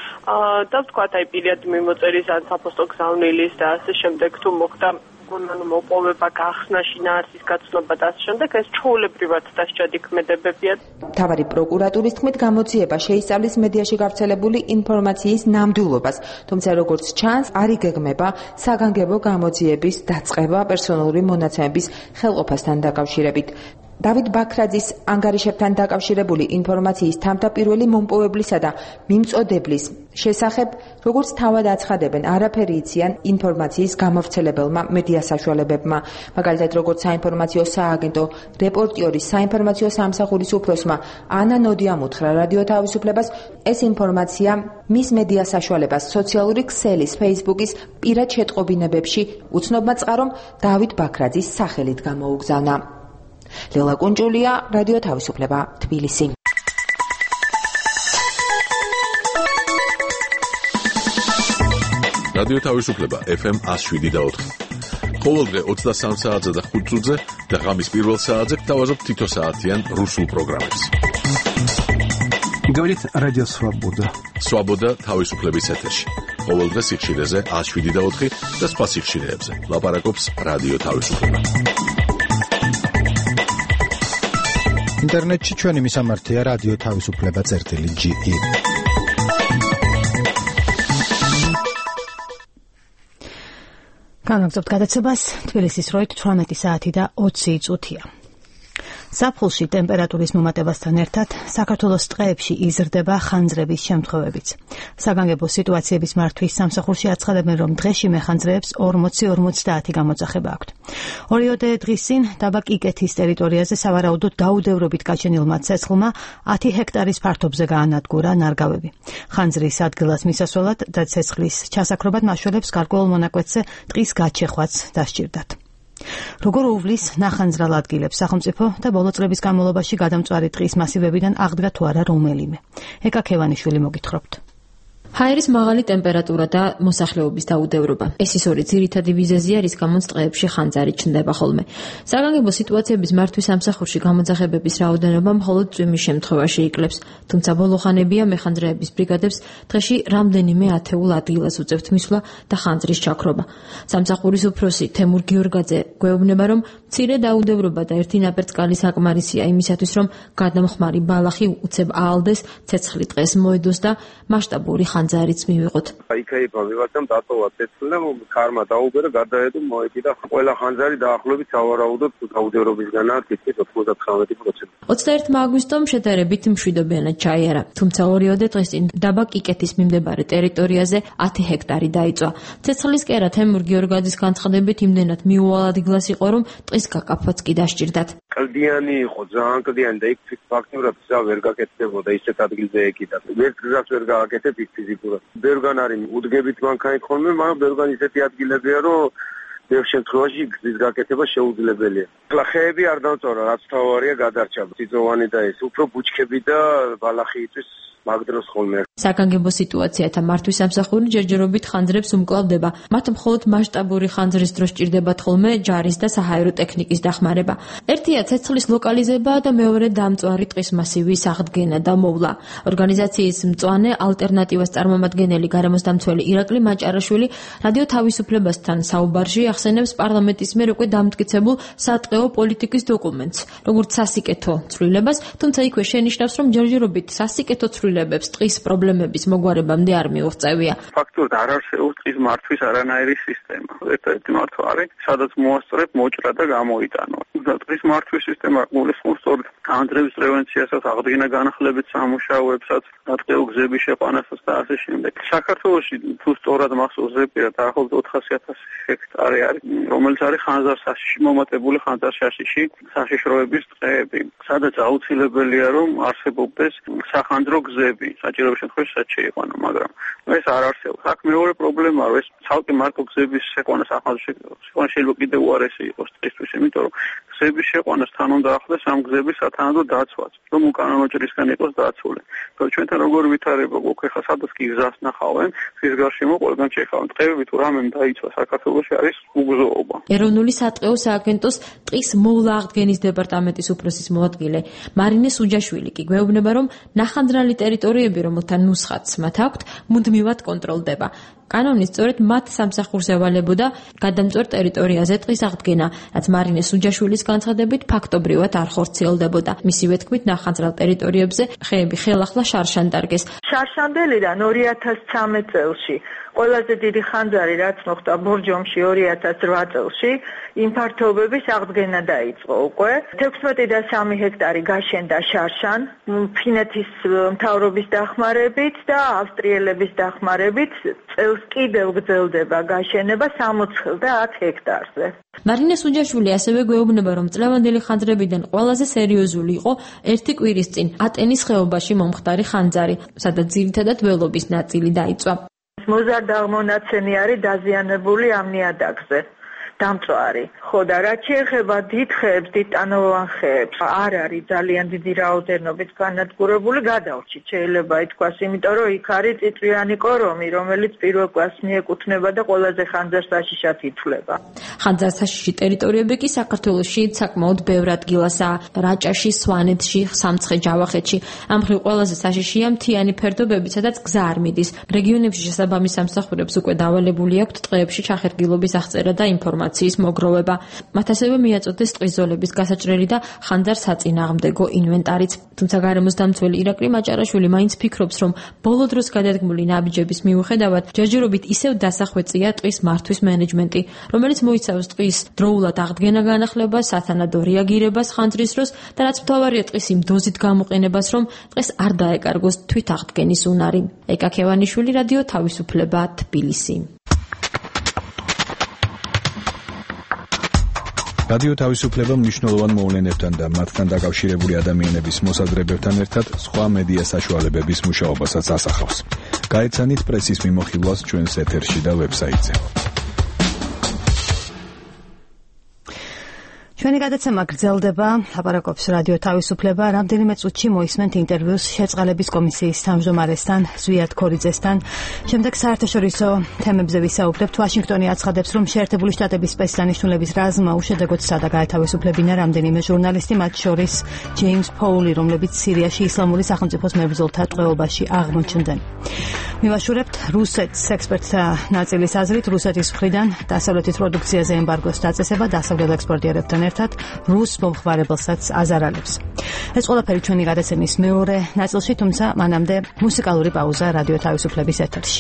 და ვთქვათ, აი პირადი მიმოწერის ან საფოსტო გზავნილის და ასე შემდეგ თუ მოხდა ანუ მოპოვება, გახსნა, შინაარსის გაცნობა და ასე შემდეგ, ეს ჩვეულებრივად დასჯადი ქმედებებია. მთავარი პროკურატურის თქმით, გამოძიება შეისწავლის მედიაში გავრცელებული ინფორმაციის ნამდვილობას, თუმცა როგორც ჩანს, არ იგეგმება საგანგებო გამოძიების დაწყება პერსონალური მონაცემების ხელყოფასთან დაკავშირებით. დავით ბაქრაძის ანგარიშებთან დაკავშირებული ინფორმაციის თავდაპირველი მომპოვებლისა და მიმწოდებლის შესახებ, როგორც თავად აცხადებენ, არაფერი იციან ინფორმაციის გამავრცელებელმა მედია საშუალებებმა. მაგალითად, როგორც საინფორმაციო სააგენტო რეპორტიორის საინფორმაციო სამსახურის უფროსმა ანა ნოდიამ უთხრა რადიო თავისუფლებას, ეს ინფორმაცია მის მედია საშუალებას სოციალური ქსელის, Facebook-ის პირად შეტყობინებებში უცნობმა წყარომ დავით ბაქრაძის სახელით გამოუგზავნა. ლელა კუნჭულია, რადიო თავისუფლება, თბილისი. რადიო თავისუფლება ეფ ემ εκατო შვიდი და ოთხი. ყოველდღე ოცდასამ საათზე და ხუთ წუთზე და ღამის პირველ საათზე გთავაზობთ თითო საათიან რუსულ პროგრამებს. Говорит Радио Свобода. Свобода თავისუფლების ეთერში. ყოველდღე სიხშირეზე ათს შვიდი და ოთხი და სხვა სიხშირეებზე. ლაპარაკობს რადიო თავისუფლება. ინტერნეტში ჩვენი მისამართია რადიო თავისუფლება წერტილი ჯი ი. განაგზობთ გადაცემას თბილისის როით თვრამეტი საათი და ოცი წუთია. ზაფხულში ტემპერატურის მომატებასთან ერთად საქართველოს ტყეებში იზრდება ხანძრების შემთხვევებიც. საგანგებო სიტუაციების მართვის სამსახურში აცხადებენ, რომ დღეში მეხანძრეებს ორმოცი ორმოცდაათი გამოძახება აქვთ. ორიოდე დღის წინ დაბა კიკეთის ტერიტორიაზე სავარაუდოდ დაუდევრობით გაჩენილმა ცეცხლმა ათი ჰექტარის ფართობზე გაანადგურა ნარგავები. ხანძრის ადგილას მისასვლელად და ცეცხლის ჩასაქრობად მაშველებს გარკვეულ მონაკვეთზე ტყის გაჩეხვაც დასჭირდათ. როგორ უვლის ნახანძრალ ადგილებს სახელმწიფო და ბოლო წლების განმავლობაში გადამწვარი ტყის მასივებიდან აღდგა თუ არა რომელიმე. ეკა ქევანიშვილი მოგითხრობთ. ჰაერის მაღალი ტემპერატურა და მოსახლეობის დაუდევრობა. ეს ის ორი ძირითადი მიზეზია, რის გამოც ტყეებში ხანძარი ჩნდება ხოლმე. საგანგებო სიტუაციების მართვის სამსახურში გამოძახებების რაოდენობა მხოლოდ წვიმის შემთხვევაში იკლებს, თუმცა ბოლო ხანებია მეხანძრეების ბრიგადებს დღეში რამდენიმე ათეულ ადგილას უწევთ მისვლა და ხანძრის ჩაქრობა. სამსახურის უფროსი თემურ გიორგაძე გვეუბნება, რომ მცირე დაუდევრობა და ერთი ნაპერწკალი საკმარისია იმისათვის, რომ გადამხმარი ბალახი უცებ აალდეს, ცეცხლი ტყეს მოედოს და მასშტაბური ხანძარიც მივიღოთ. იქაიფა ვიღაცამ დატოვა ცეცხლი და ქარმა დაუბერა, გადაედო, მოეკიდა. ყველა ხანძარი დაახლოებით სავარაუდოდ დაუდევრობისგანაა თითქმის ოცდათვრამეტი პროცენტი. ოცდაერთი აგვისტომ შედარებით მშვიდობიანად ჩაიარა, თუმცა ორიოდე დღის წინ დაბა კიკეთის მიმდებარე ტერიტორიაზე ათი ჰექტარი დაიწვა. ცეცხლის კერა თემურ გიორგაძის განცხადებით იმდენად მიუვალ ადგილას იყო, რომ ტყის გაკაფვაც კი დასჭირდათ. კლდიანი იყო, ძალიან კლდიანი და იქ ფაქტიურად გზა ვერ გაკეთდებოდა, ისეთ ადგილზე ეკიდა. ერთ გზას ვერ გააკეთებ იქ ფიზიკურად. ბევრგან არის უდგებით მანქანით ხოლმე, მაგრამ ბევრგან ისეთი ადგილებია, რომ ბევრ შემთხვევაში გზის გაკეთება შეუძლებელია. ხეები არ დამწვარა, რაც თავარია გადარჩა. წიწოვანი და ეს უფრო ბუჩქები და ბალახი იწვის მაგდროს ხოლმე. საგანგებო სიტუაციათა მართვის სამსახური ჯერჯერობით ხანძრებს უმკლავდება. მათ მხოლოდ მასშტაბური ხანძრის დროს ჭირდებათ ხოლმე ჯარის და საჰაერო ტექნიკის დახმარება. ერთია ცეცხლის ლოკალიზება და მეორე დამწვარი ტყის მასივის აღდგენა და მოვლა. ორგანიზაციის მწვანე ალტერნატივას წარმომადგენელი გარემოსდამცველი ირაკლი მაჭარაშვილი რადიო თავისუფლებასთან საუბარში ახსენებს პარლამენტის მიერ უკვე დამტკიცებულ სატყეო პოლიტიკის დოკუმენტს, როგორც სასიკეთო ცვლილებას, თუმცა იქვე შენიშნავს, რომ ჯერჯერობით სასიკეთო ცვლილებებს ტყის პრობლემების მოგვარებამდე არ მიუღწევია. ფაქტობრივად არ არსებობს ტყის მართვის არანაირი სისტემა. ერთ-ერთი მართვა არის, სადაც მოასწრებ, მოჭრა და გამოიტანო. ტყის მართვის სისტემა გულისხმობს სწორედ ხანძრების პრევენციასაც, აღდგენა განახლებით სამუშაოებსაც, სატყეო გზების შეყვანასაც და ასე შემდეგ. საქართველოში თუ სწორად მახსოვს ზეპირად დაახლოებით ოთხასი ათასი ჰექტარი არის, რომელიც არის ხანძარ-საშიში მომატებული ხანძარ-საშიში საშიშროების ტყეები, სადაც აუცილებელია რომ არსებობდეს სახანძრო გზები, საჭიროების შემთხვევაში რაც შეიყვანო, მაგრამ ეს არ არსებობს. აქ მეორე პრობლემაა, რომ ეს ცალკე მარტო გზების შეყვანა სახანძრო შეყვანა შეიძლება კიდევ უარესი იყოს ტყისთვის, იმიტომ რომ გზების შეყვანას თან უნდა ახლდეს ამ გზების სათანადო დაცვაც, რომ უკანონო ჭრისგან იყოს დაცული. თორე ჩვენთან როგორ ვითარება გვაქვს ახლა სადაც კი გზას ნახავენ, გზის გარშემო ყველგან შეხავენ. ტყეები თუ რამემ დაიცვა საქართველოში არის უგზოობა. ეროვნული სატყეო სააგენტოს ტყის მოვლა აღდგენის დეპარტამენტის უფროსის მოადგილე მარინე სუჯაშვილი კი გვეუბნება, რომ ნახანძრალი ტერიტორიები, რომელთა ნუსხაც მათ აქვთ, მუდმივად კონტროლდება. კანონი სწორედ მათ სამსახურს ევალებოდა გადამწვერ ტერიტორიაზე ტყის აღდგენა, რაც მარინე სუჯაშვილის განცხადებით ფაქტობრივად არ ხორციელდებოდა. მისივე თქმით, ნახანძრალ ტერიტორიებზე ხეები ხელახლა შარშან დარგეს. შარშანდელიდან ორი ათას ცხრამეტ წელში ყველაზე დიდი ხანძარი რაც მოხდა ბორჯომში ორი ათას რვა წელში, იმ ფართობების აღდგენა დაიწყო უკვე. თექვსმეტი და სამი ჰექტარი გაშენდა შარშან, ფინეთის მთავრობის დახმარებით და ავსტრიელების დახმარებით წელს კიდევ გრძელდება გაშენება სამოცი და ათი ჰექტარზე. მარინე სუჯაშვილი ასევე გვეუბნება, რომ წლევანდელი ხანძრებიდან ყველაზე სერიოზული იყო ერთი კვირის წინ ატენის ხეობაში მომხდარი ხანძარი, სადაც ძირითადად ველობის ნაწილი დაიწვა. მოზარდ აღმონაცენი არის დაზიანებული ამ ნიადაგზე. დამწვარი. ხო და რაც შეეხება დიდ ხეებს, დიდ ტანოვან ხეებს, არ არის ძალიან დიდი რაოდენობით განადგურებული, გადავრჩით შეიძლება ითქვას, იმიტომ რომ იქ არის წიწვიანი კორომი, რომელიც პირველ კლასს მიეკუთვნება და ყველაზე ხანძარ-საშიშად ითვლება. ხანძარ-საშიში ტერიტორიები კი საქართველოში საკმაოდ ბევრ ადგილასაა: რაჭაში, სვანეთში, სამცხე-ჯავახეთში. ამ მხრივ ყველაზე საშიშია მთიანი ფერდობები, სადაც გზა არ მიდის. რეგიონებში შესაბამის სამსახურებს უკვე დავალებული აქვთ ტყეებში ჩახერგილობის აღწერა და ინფორმაციის მოგროვება. მათ ასევე მიაწოდეს ტყის ზოლების გასაჭრელი და ხანძარ-საწინააღმდეგო ინვენტარიც. თუმცა გარემოს დამცველი ირაკლი მაჭარაშვილი მაინც ფიქრობს, რომ ბოლო დროს გადადგმული ნაბიჯების მიუხედავად ჯერჯერობით ისევ დასახვეწია ტყის მართვის მენეჯმენტი, რომელიც მოიცავს ტყის დროულად აღდგენა განახლებას, სათანადო რეაგირებას ხანძრის დროს და რაც მთავარია ტყის იმ დოზით გამოყენებას, რომ ტყეს არ დაეკარგოს თვითაღდგენის უნარი. ეკა ქევანიშვილი, რადიო თავისუფლება, თბილისი. რადიო თავისუფლება მნიშვნელოვან მოვლენებთან და მათთან დაკავშირებული ადამიანების მოსაზრებებთან ერთად სხვა მედია საშუალებების მუშაობასაც ასახავს. გაეცანით პრესის მიმოხილვას ჩვენს ეთერში და ვებსაიტზე. ჩვენი გადაცემა გრძელდება, ლაპარაკობს რადიო თავისუფლება. რამდენიმე წუთში მოისმენთ ინტერვიუს შეწყალების კომისიის თავმჯდომარესთან, ზვიად ქორიძესთან. შემდეგ საერთაშორისო თემებზე ვისაუბრებთ. ვაშინგტონი აცხადებს, რომ შეერთებული შტატების სპეცდანიშნულების რაზმმა უშედეგოდ სცადა გაეთავისუფლებინა რამდენიმე ჟურნალისტი, მათ შორის ჯეიმს ფოული, რომლებიც სირიაში ისლამური სახელმწიფოს მებრძოლთა ტყვეობაში აღმოჩნდნენ. მივაშურებთ რუსეთს ექსპერტთა ნაწილის აზრით, რუსეთის მხრიდან დასავლეთის პროდუქციაზე ემბარგოს დაწესება დასავლელ ექსპორტიორებთან ერთად რუს მომხმარებელსაც აზარალებს. ეს ყველაფერი ჩვენი გადაცემის მეორე ნაწილში, თუმცა მანამდე მუსიკალური პაუზა რადიო თავისუფლების ეთერში.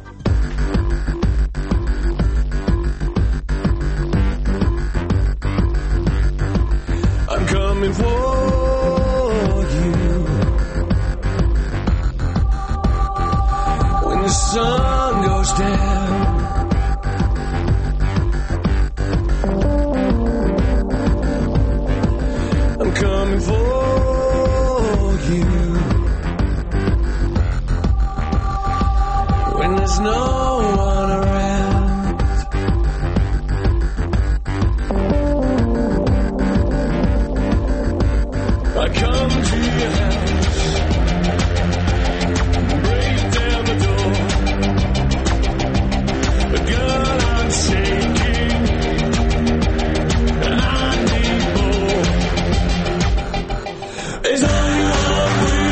I'm coming for you when the sun goes down. Coming for you when there's no one around. I come to your house, break down the door. Girl, I'm shaking. I need more. There's only one way.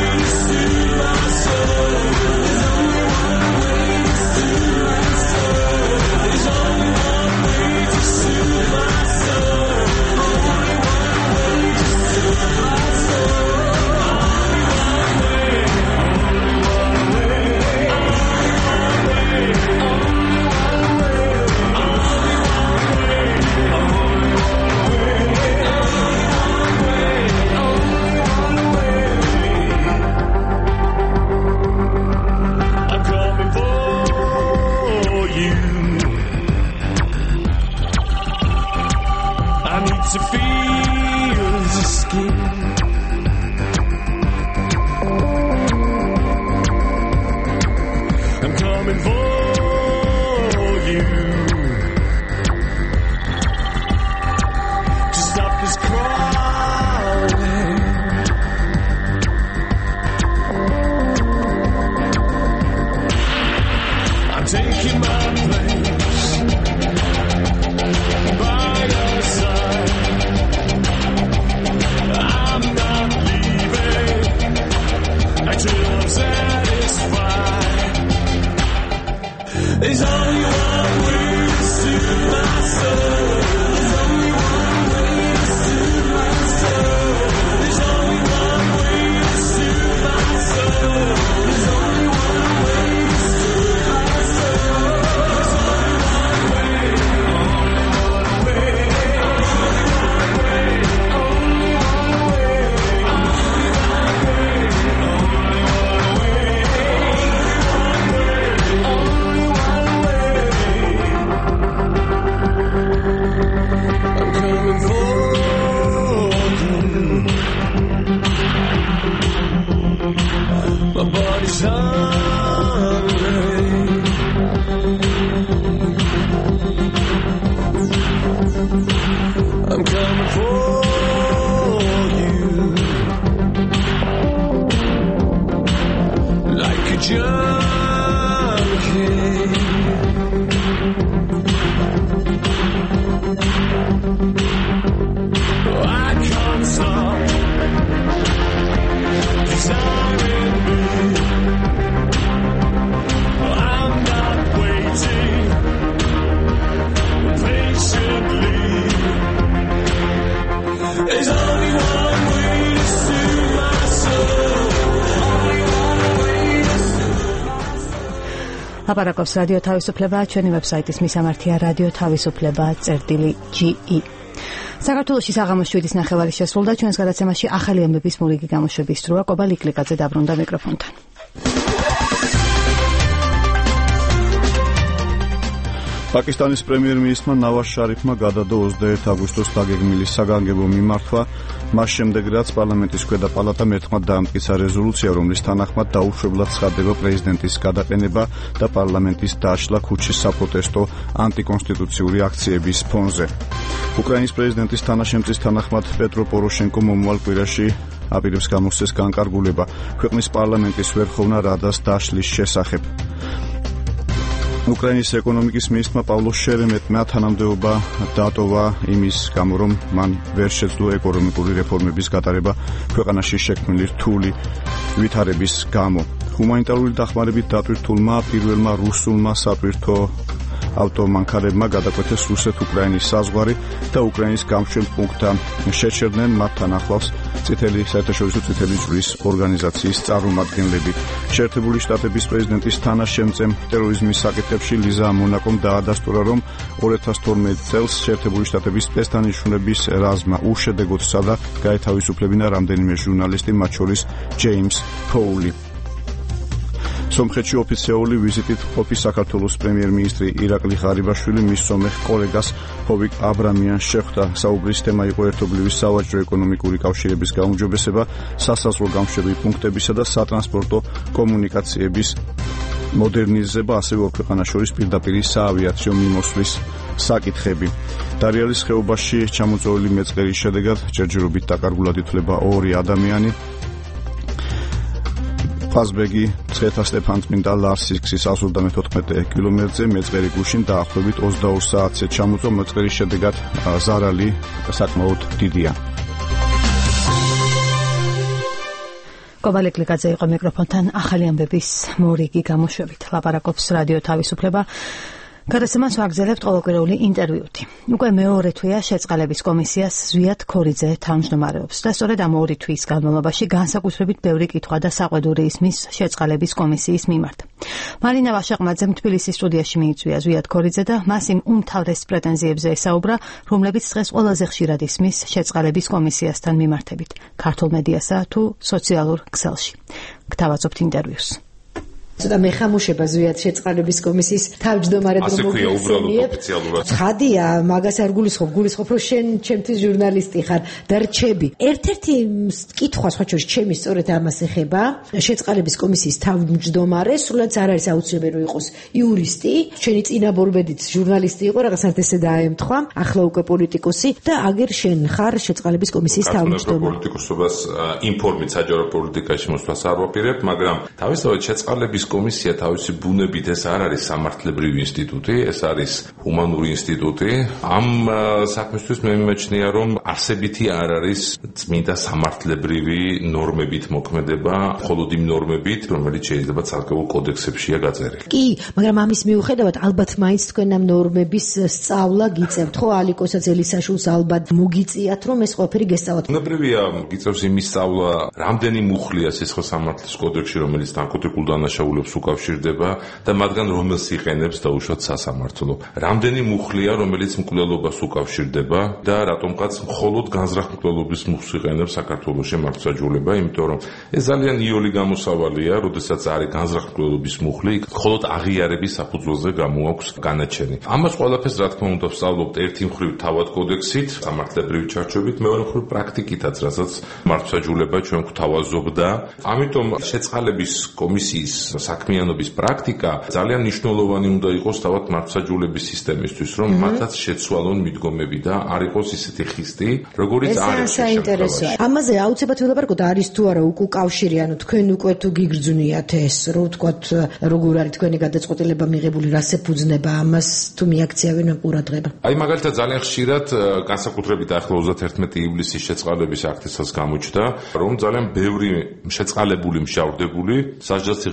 ლაპარაკობს რადიო თავისუფლება, ჩვენი ვებსაიტის მისამართია რადიო თავისუფლება წერტილი ჯი ი. საქართველოში საღამოს შვიდის ნახევარი შესრულდა, ჩვენს გადაცემაში ახალი ამბების მორიგი გამოშვების დროა. კობა ლიკლიკაძე დაბრუნდა მიკროფონთან. პაკისტანის პრემიერ-მინისტრმა ნავაზ შარიფმა გადადო ოცდაერთი აგვისტოს დაგეგმილი საგანგებო მიმართვა, მას შემდეგ რაც პარლამენტის ქვედა პალატა მერთხმად დაამტკიცა რეზოლუცია, რომლის თანახმად დაუშვებლად ცხადდება პრეზიდენტის გადაყენება და პარლამენტის დაშლა ქუჩის საპროტესტო ანტიკონსტიტუციური აქციების ფონზე. უკრაინის პრეზიდენტის თანაშემწის თანახმად პეტრო პოროშენკო მომავალ კვირაში აპირებს გამოსცეს განკარგულება ქვეყნის პარლამენტის ვერხოვნა რადას დაშლის შესახებ. უკრაინის ეკონომიკის მინისტრმა პავლო შერემეტმა თანამდებობა დატოვა იმის გამო, რომ მან ვერ შეძლო ეკონომიკური რეფორმების გატარება ქვეყანაში შექმნილი რთული ვითარების გამო. ჰუმანიტარული დახმარებით დატვირთულმა პირველმა რუსულმა სატვირთო ავტომანქანებმა გადაკვეთეს რუსეთ-უკრაინის საზღვარი და უკრაინის გამშველ პუნქტთან შეჩერდნენ მათთან ახლავს წითელი საერთაშორისო წითელი ჯვრის ორგანიზაციის წარმომადგენლები. შეერთებული შტატების პრეზიდენტის თანაშემწემ ტერორიზმის საკითხებში ლიზა მონაკომ დაადასტურა, რომ ორი ათას თორმეტ წელს შეერთებული შტატების სპეცდანიშნულების რაზმმა უშედეგოდ სცადა გაეთავისუფლებინა რამდენიმე ჟურნალისტი, მათ შორის ჯეიმს ფოული. სომხეთში ოფიციალური ვიზიტით ყოფი საქართველოს პრემიერ-მინისტრი ირაკლი ღარიბაშვილი მის სომეხ კოლეგას ჰოვიკ აბრამიანს შეხვდა. საუბრის თემა იყო ერთობლივი სავაჭრო-ეკონომიკური კავშირების გაუმჯობესება, სასაზღვრო გამშვები პუნქტებისა და სატრანსპორტო კომუნიკაციების მოდერნიზება, ასევე ორ ქვეყანას შორის პირდაპირი საავიაციო მიმოსვლის საკითხები. დარიალის ხეობაში ჩამოწოლილი მეწყერის შედეგად ჯერჯერობით დაკარგულად ითვლება ორი ადამიანი. ფაზბეგი ცხეთა-სტეფანწმინდა ლარსის გზის εκατს ოცდამეთოთხმეტე კილომეტრზე მეწყერი გუშინ დაახლოებით ოცდაორ საათზე ჩამოწვა. მეწყერის შედეგად ზარალი საკმაოდ დიდია. კობა ლიკლიკაძე იყო მიკროფონთან ახალი ამბების მორიგი გამოშვებით. ლაპარაკობს რადიო თავისუფლება. გადაცემას ვაგრძელებთ ყოველკვირეული ინტერვიუთი. უკვე მეორე თვეა შეწყალების კომისიას ზვიად ქორიძე თავმჯდომარეობს და სწორედ ამ ორი თვის განმავლობაში განსაკუთრებით ბევრი კითხვა და საყვედური ისმის შეწყალების კომისიის მიმართ. მარინა ვაშაყმაძემ თბილისის სტუდიაში მიიწვია ზვიად ქორიძე და მას იმ უმთავრეს პრეტენზიებზე ესაუბრა, რომლებიც დღეს ყველაზე ხშირად ისმის შეწყალების კომისიასთან მიმართებით, ქართულ მედიასა თუ სოციალურ ქსელში. გთავაზობთ ინტერვიუს. ცოტა მეხამუშება ზვიად შეწყალების კომისიის თავმჯდომარედ რომ მოგიწევიეთ. ხადია, მაგას არ გულისხმობ, გულისხმობ, რომ შენ ჩემთვის ჟურნალისტი ხარ და რჩები. ერთ-ერთი კითხვა სხვა შორის ჩემი სწორედ ამას ეხება. შეწყალების კომისიის თავმჯდომარე სულაც არ არის აუცილებელი რომ იყოს იურისტი, შენი წინაბორბედიც ჟურნალისტი იყო, რაღაცნაირად ესე დაემთხვა, ახლა უკვე პოლიტიკოსი და აგერ შენ ხარ შეწყალების კომისიის თავმჯდომარე. პოლიტიკოსობას იმ ფორმით საჯარო პოლიტიკაში მოსვლას არ ვაპირებ, მაგრამ თავისთავად შეწყალების კომისია თავისი ბუნებით ეს არ არის სამართლებრივი ინსტიტუტი, ეს არის ჰუმანური ინსტიტუტი. ამ საქმისთვის მე მიმაჩნია, რომ არსებითი არ არის წმინდა სამართლებრივი ნორმებით მოქმედება, მხოლოდ იმ ნორმებით, რომელიც შეიძლება ცალკეულ კოდექსებშია გაწერილი. კი, მაგრამ ამის მიუხედავად ალბათ მაინც თქვენ ამ ნორმების სწავლა გიწევთ, ხო? ალიკოსაც ელისაშვილს ალბათ მოგიწიათ, რომ ეს ყველაფერი გესწავლოთ. ბუნებრივია, გიწევს იმის სწავლა, რამდენი მუხლია სისხლის სამართლის კოდექსში, რომელიც ნარკოტიკულ დანაშაულებს უკავშირდება და მათგან რომელს იყენებს დაუშვათ სასამართლო. რამდენი მუხლია, რომელიც მკვლელობას უკავშირდება და რატომღაც მხოლოდ განზრახ მკვლელობის მუხლს იყენებს საქართველოში მართლმსაჯულება, იმიტომ რომ ეს ძალიან იოლი გამოსავალია, როდესაც არის განზრახ მკვლელობის მუხლი, მხოლოდ აღიარების საფუძველზე გამოაქვს განაჩენი. ამას ყველაფერს რა თქმა უნდა ვსწავლობთ ერთი მხრივ თავად კოდექსით, სამართლებრივი ჩარჩოებით, მეორე მხრივ პრაქტიკითაც, რასაც მართლმსაჯულება ჩვენ გვთავაზობდა. ამიტომ შეწყალების კომისიის საქმიანობის პრაქტიკა ძალიან მნიშვნელოვანი უნდა იყოს თავად მართლმსაჯულების სისტემისთვის, რომ მათაც შეცვალონ მიდგომები და არ იყოს ისეთი ხისტი, როგორიც არის საინტერესოა. ამაზე აუცილებლად ვილაპარაკოთ, არის თუ არა უკავშირი, ანუ თქვენ უკვე თუ გიგრძნიათ ეს, რომ ვთქვათ, როგორ არის თქვენი გადაწყვეტილება მიღებული, რას ეფუძნება, ამას თუ მიაქციავენ ყურადღება. აი მაგალითად ძალიან ხშირად განსაკუთრებით ახლა ოცდათერთმეტი ივლისის შეწყალების აქტისას გამოჩნდა, რომ ძალიან ბევრი შეწყალებული მშავდებული სასჯელს იღებს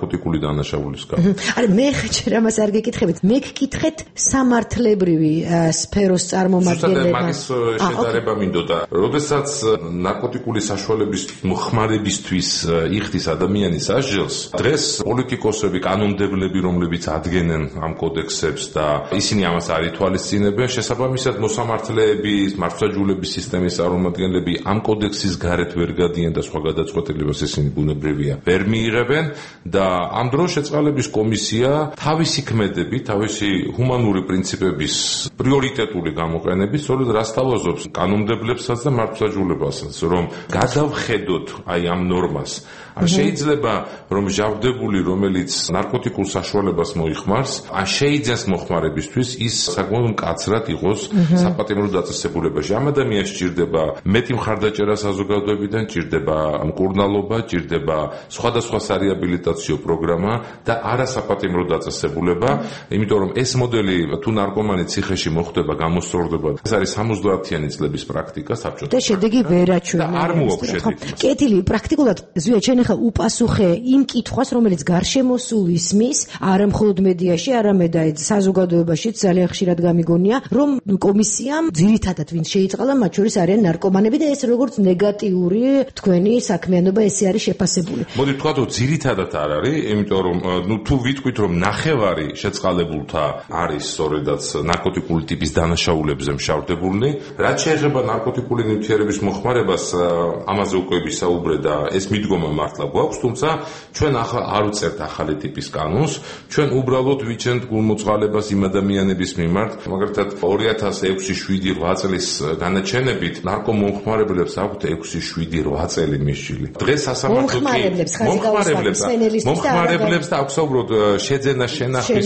ნარკოტიკული დანაშაულის გამო. არა, მე ხეჭერ ამას არ გეკითხებით. მე გკითხეთ სამართლებრივი სფეროს წარმომადგენლება. ზუსტად მაგის შედარება მინდოდა. როდესაც ნარკოტიკული საშუალების მოხმარებისთვის იხდის ადამიანის ასჯელს, დღეს პოლიტიკოსები, კანონმდებლები, რომლებიც ადგენენ ამ კოდექსებს და ისინი ამას არ ითვალისწინებენ, შესაბამისად მოსამართლეები, მართლმსაჯულების სისტემის წარმომადგენლები ამ კოდექსის გარეთ ვერ გადიან და სხვა გადაწყვეტილებას ისინი ბუნებრივია ვერ მიიღებენ და ამ დროს შეწყალების კომისია თავისი ქმედებით, თავისი ჰუმანური პრინციპების პრიორიტეტული გამოყენებით სწორედ რას თავაზობს კანონმდებლებსაც და მართლმსაჯულებასაც, რომ გადავხედოთ აი ამ ნორმას. არ შეიძლება რომ ჟავდებული, რომელიც ნარკოტიკულ საშუალებას მოიხმარს, არ შეიძენს მოხმარებისთვის ის საკმაოდ მკაცრად იყოს საპატიმრო დაწესებულებაში. ამ ადამიანს სჭირდება მეტი მხარდაჭერა საზოგადოებიდან, სჭირდება მკურნალობა, სჭირდება სხვადასხვა სარეაბილიტაციო პროგრამა და არა საპატიმრო დაწესებულება, იმიტომ რომ ეს მოდელი თუ ნარკომანი ციხეში მოხვდება, გამოსწორდება, ეს არის სამოცდაათიანი წლების პრაქტიკა საბჭოთა. და შედეგი ვერ აჩვენა. არ მოაქვს შედეგი. კეთილი, პრაქტიკულად ზვია ჩვენ ახლა უპასუხე იმ კითხვას, რომელიც გარშემოსულ ისმის, არა მხოლოდ მედიაში, არამედ აი საზოგადოებაშიც ძალიან ხშირად გამიგონია, რომ კომისიამ ძირითადად ვინც შეიწყალა, მათ შორის არიან ნარკომანები და ეს როგორც ნეგატიური თქვენი საქმიანობა ესე არის შეფასებული. მოდი ვთქვათ, რომ ძირითადად არ არის, იმიტომ რომ ნუ თუ ვიტყვით, რომ ნახევარი შეწყალებულთა არის სწორედაც ნარკოტიკული ტიპის დანაშაულებზე მშავდებულნი, რაც შეეხება ნარკოტიკული ნივთიერების მოხმარებას, ამაზე უკვე ვისაუბრე და ეს მიდგომა მართლა გვაქვს, თუმცა ჩვენ ახლა არ ვწერთ ახალი ტიპის კანონს, ჩვენ უბრალოდ ვიჩენთ გულმოწყალებას იმ ადამიანების მიმართ, მაგალითად ორი ათას ექვსი შვიდი რვა წლის განაჩენებით ნარკომომხმარებლებს აქვთ ექვსი შვიდი რვა წელი მისჯილი. დღეს სასამართლო მომხმარებლებს მომხმარებლებს და აქვს უბრალოდ შეძენა შენახვის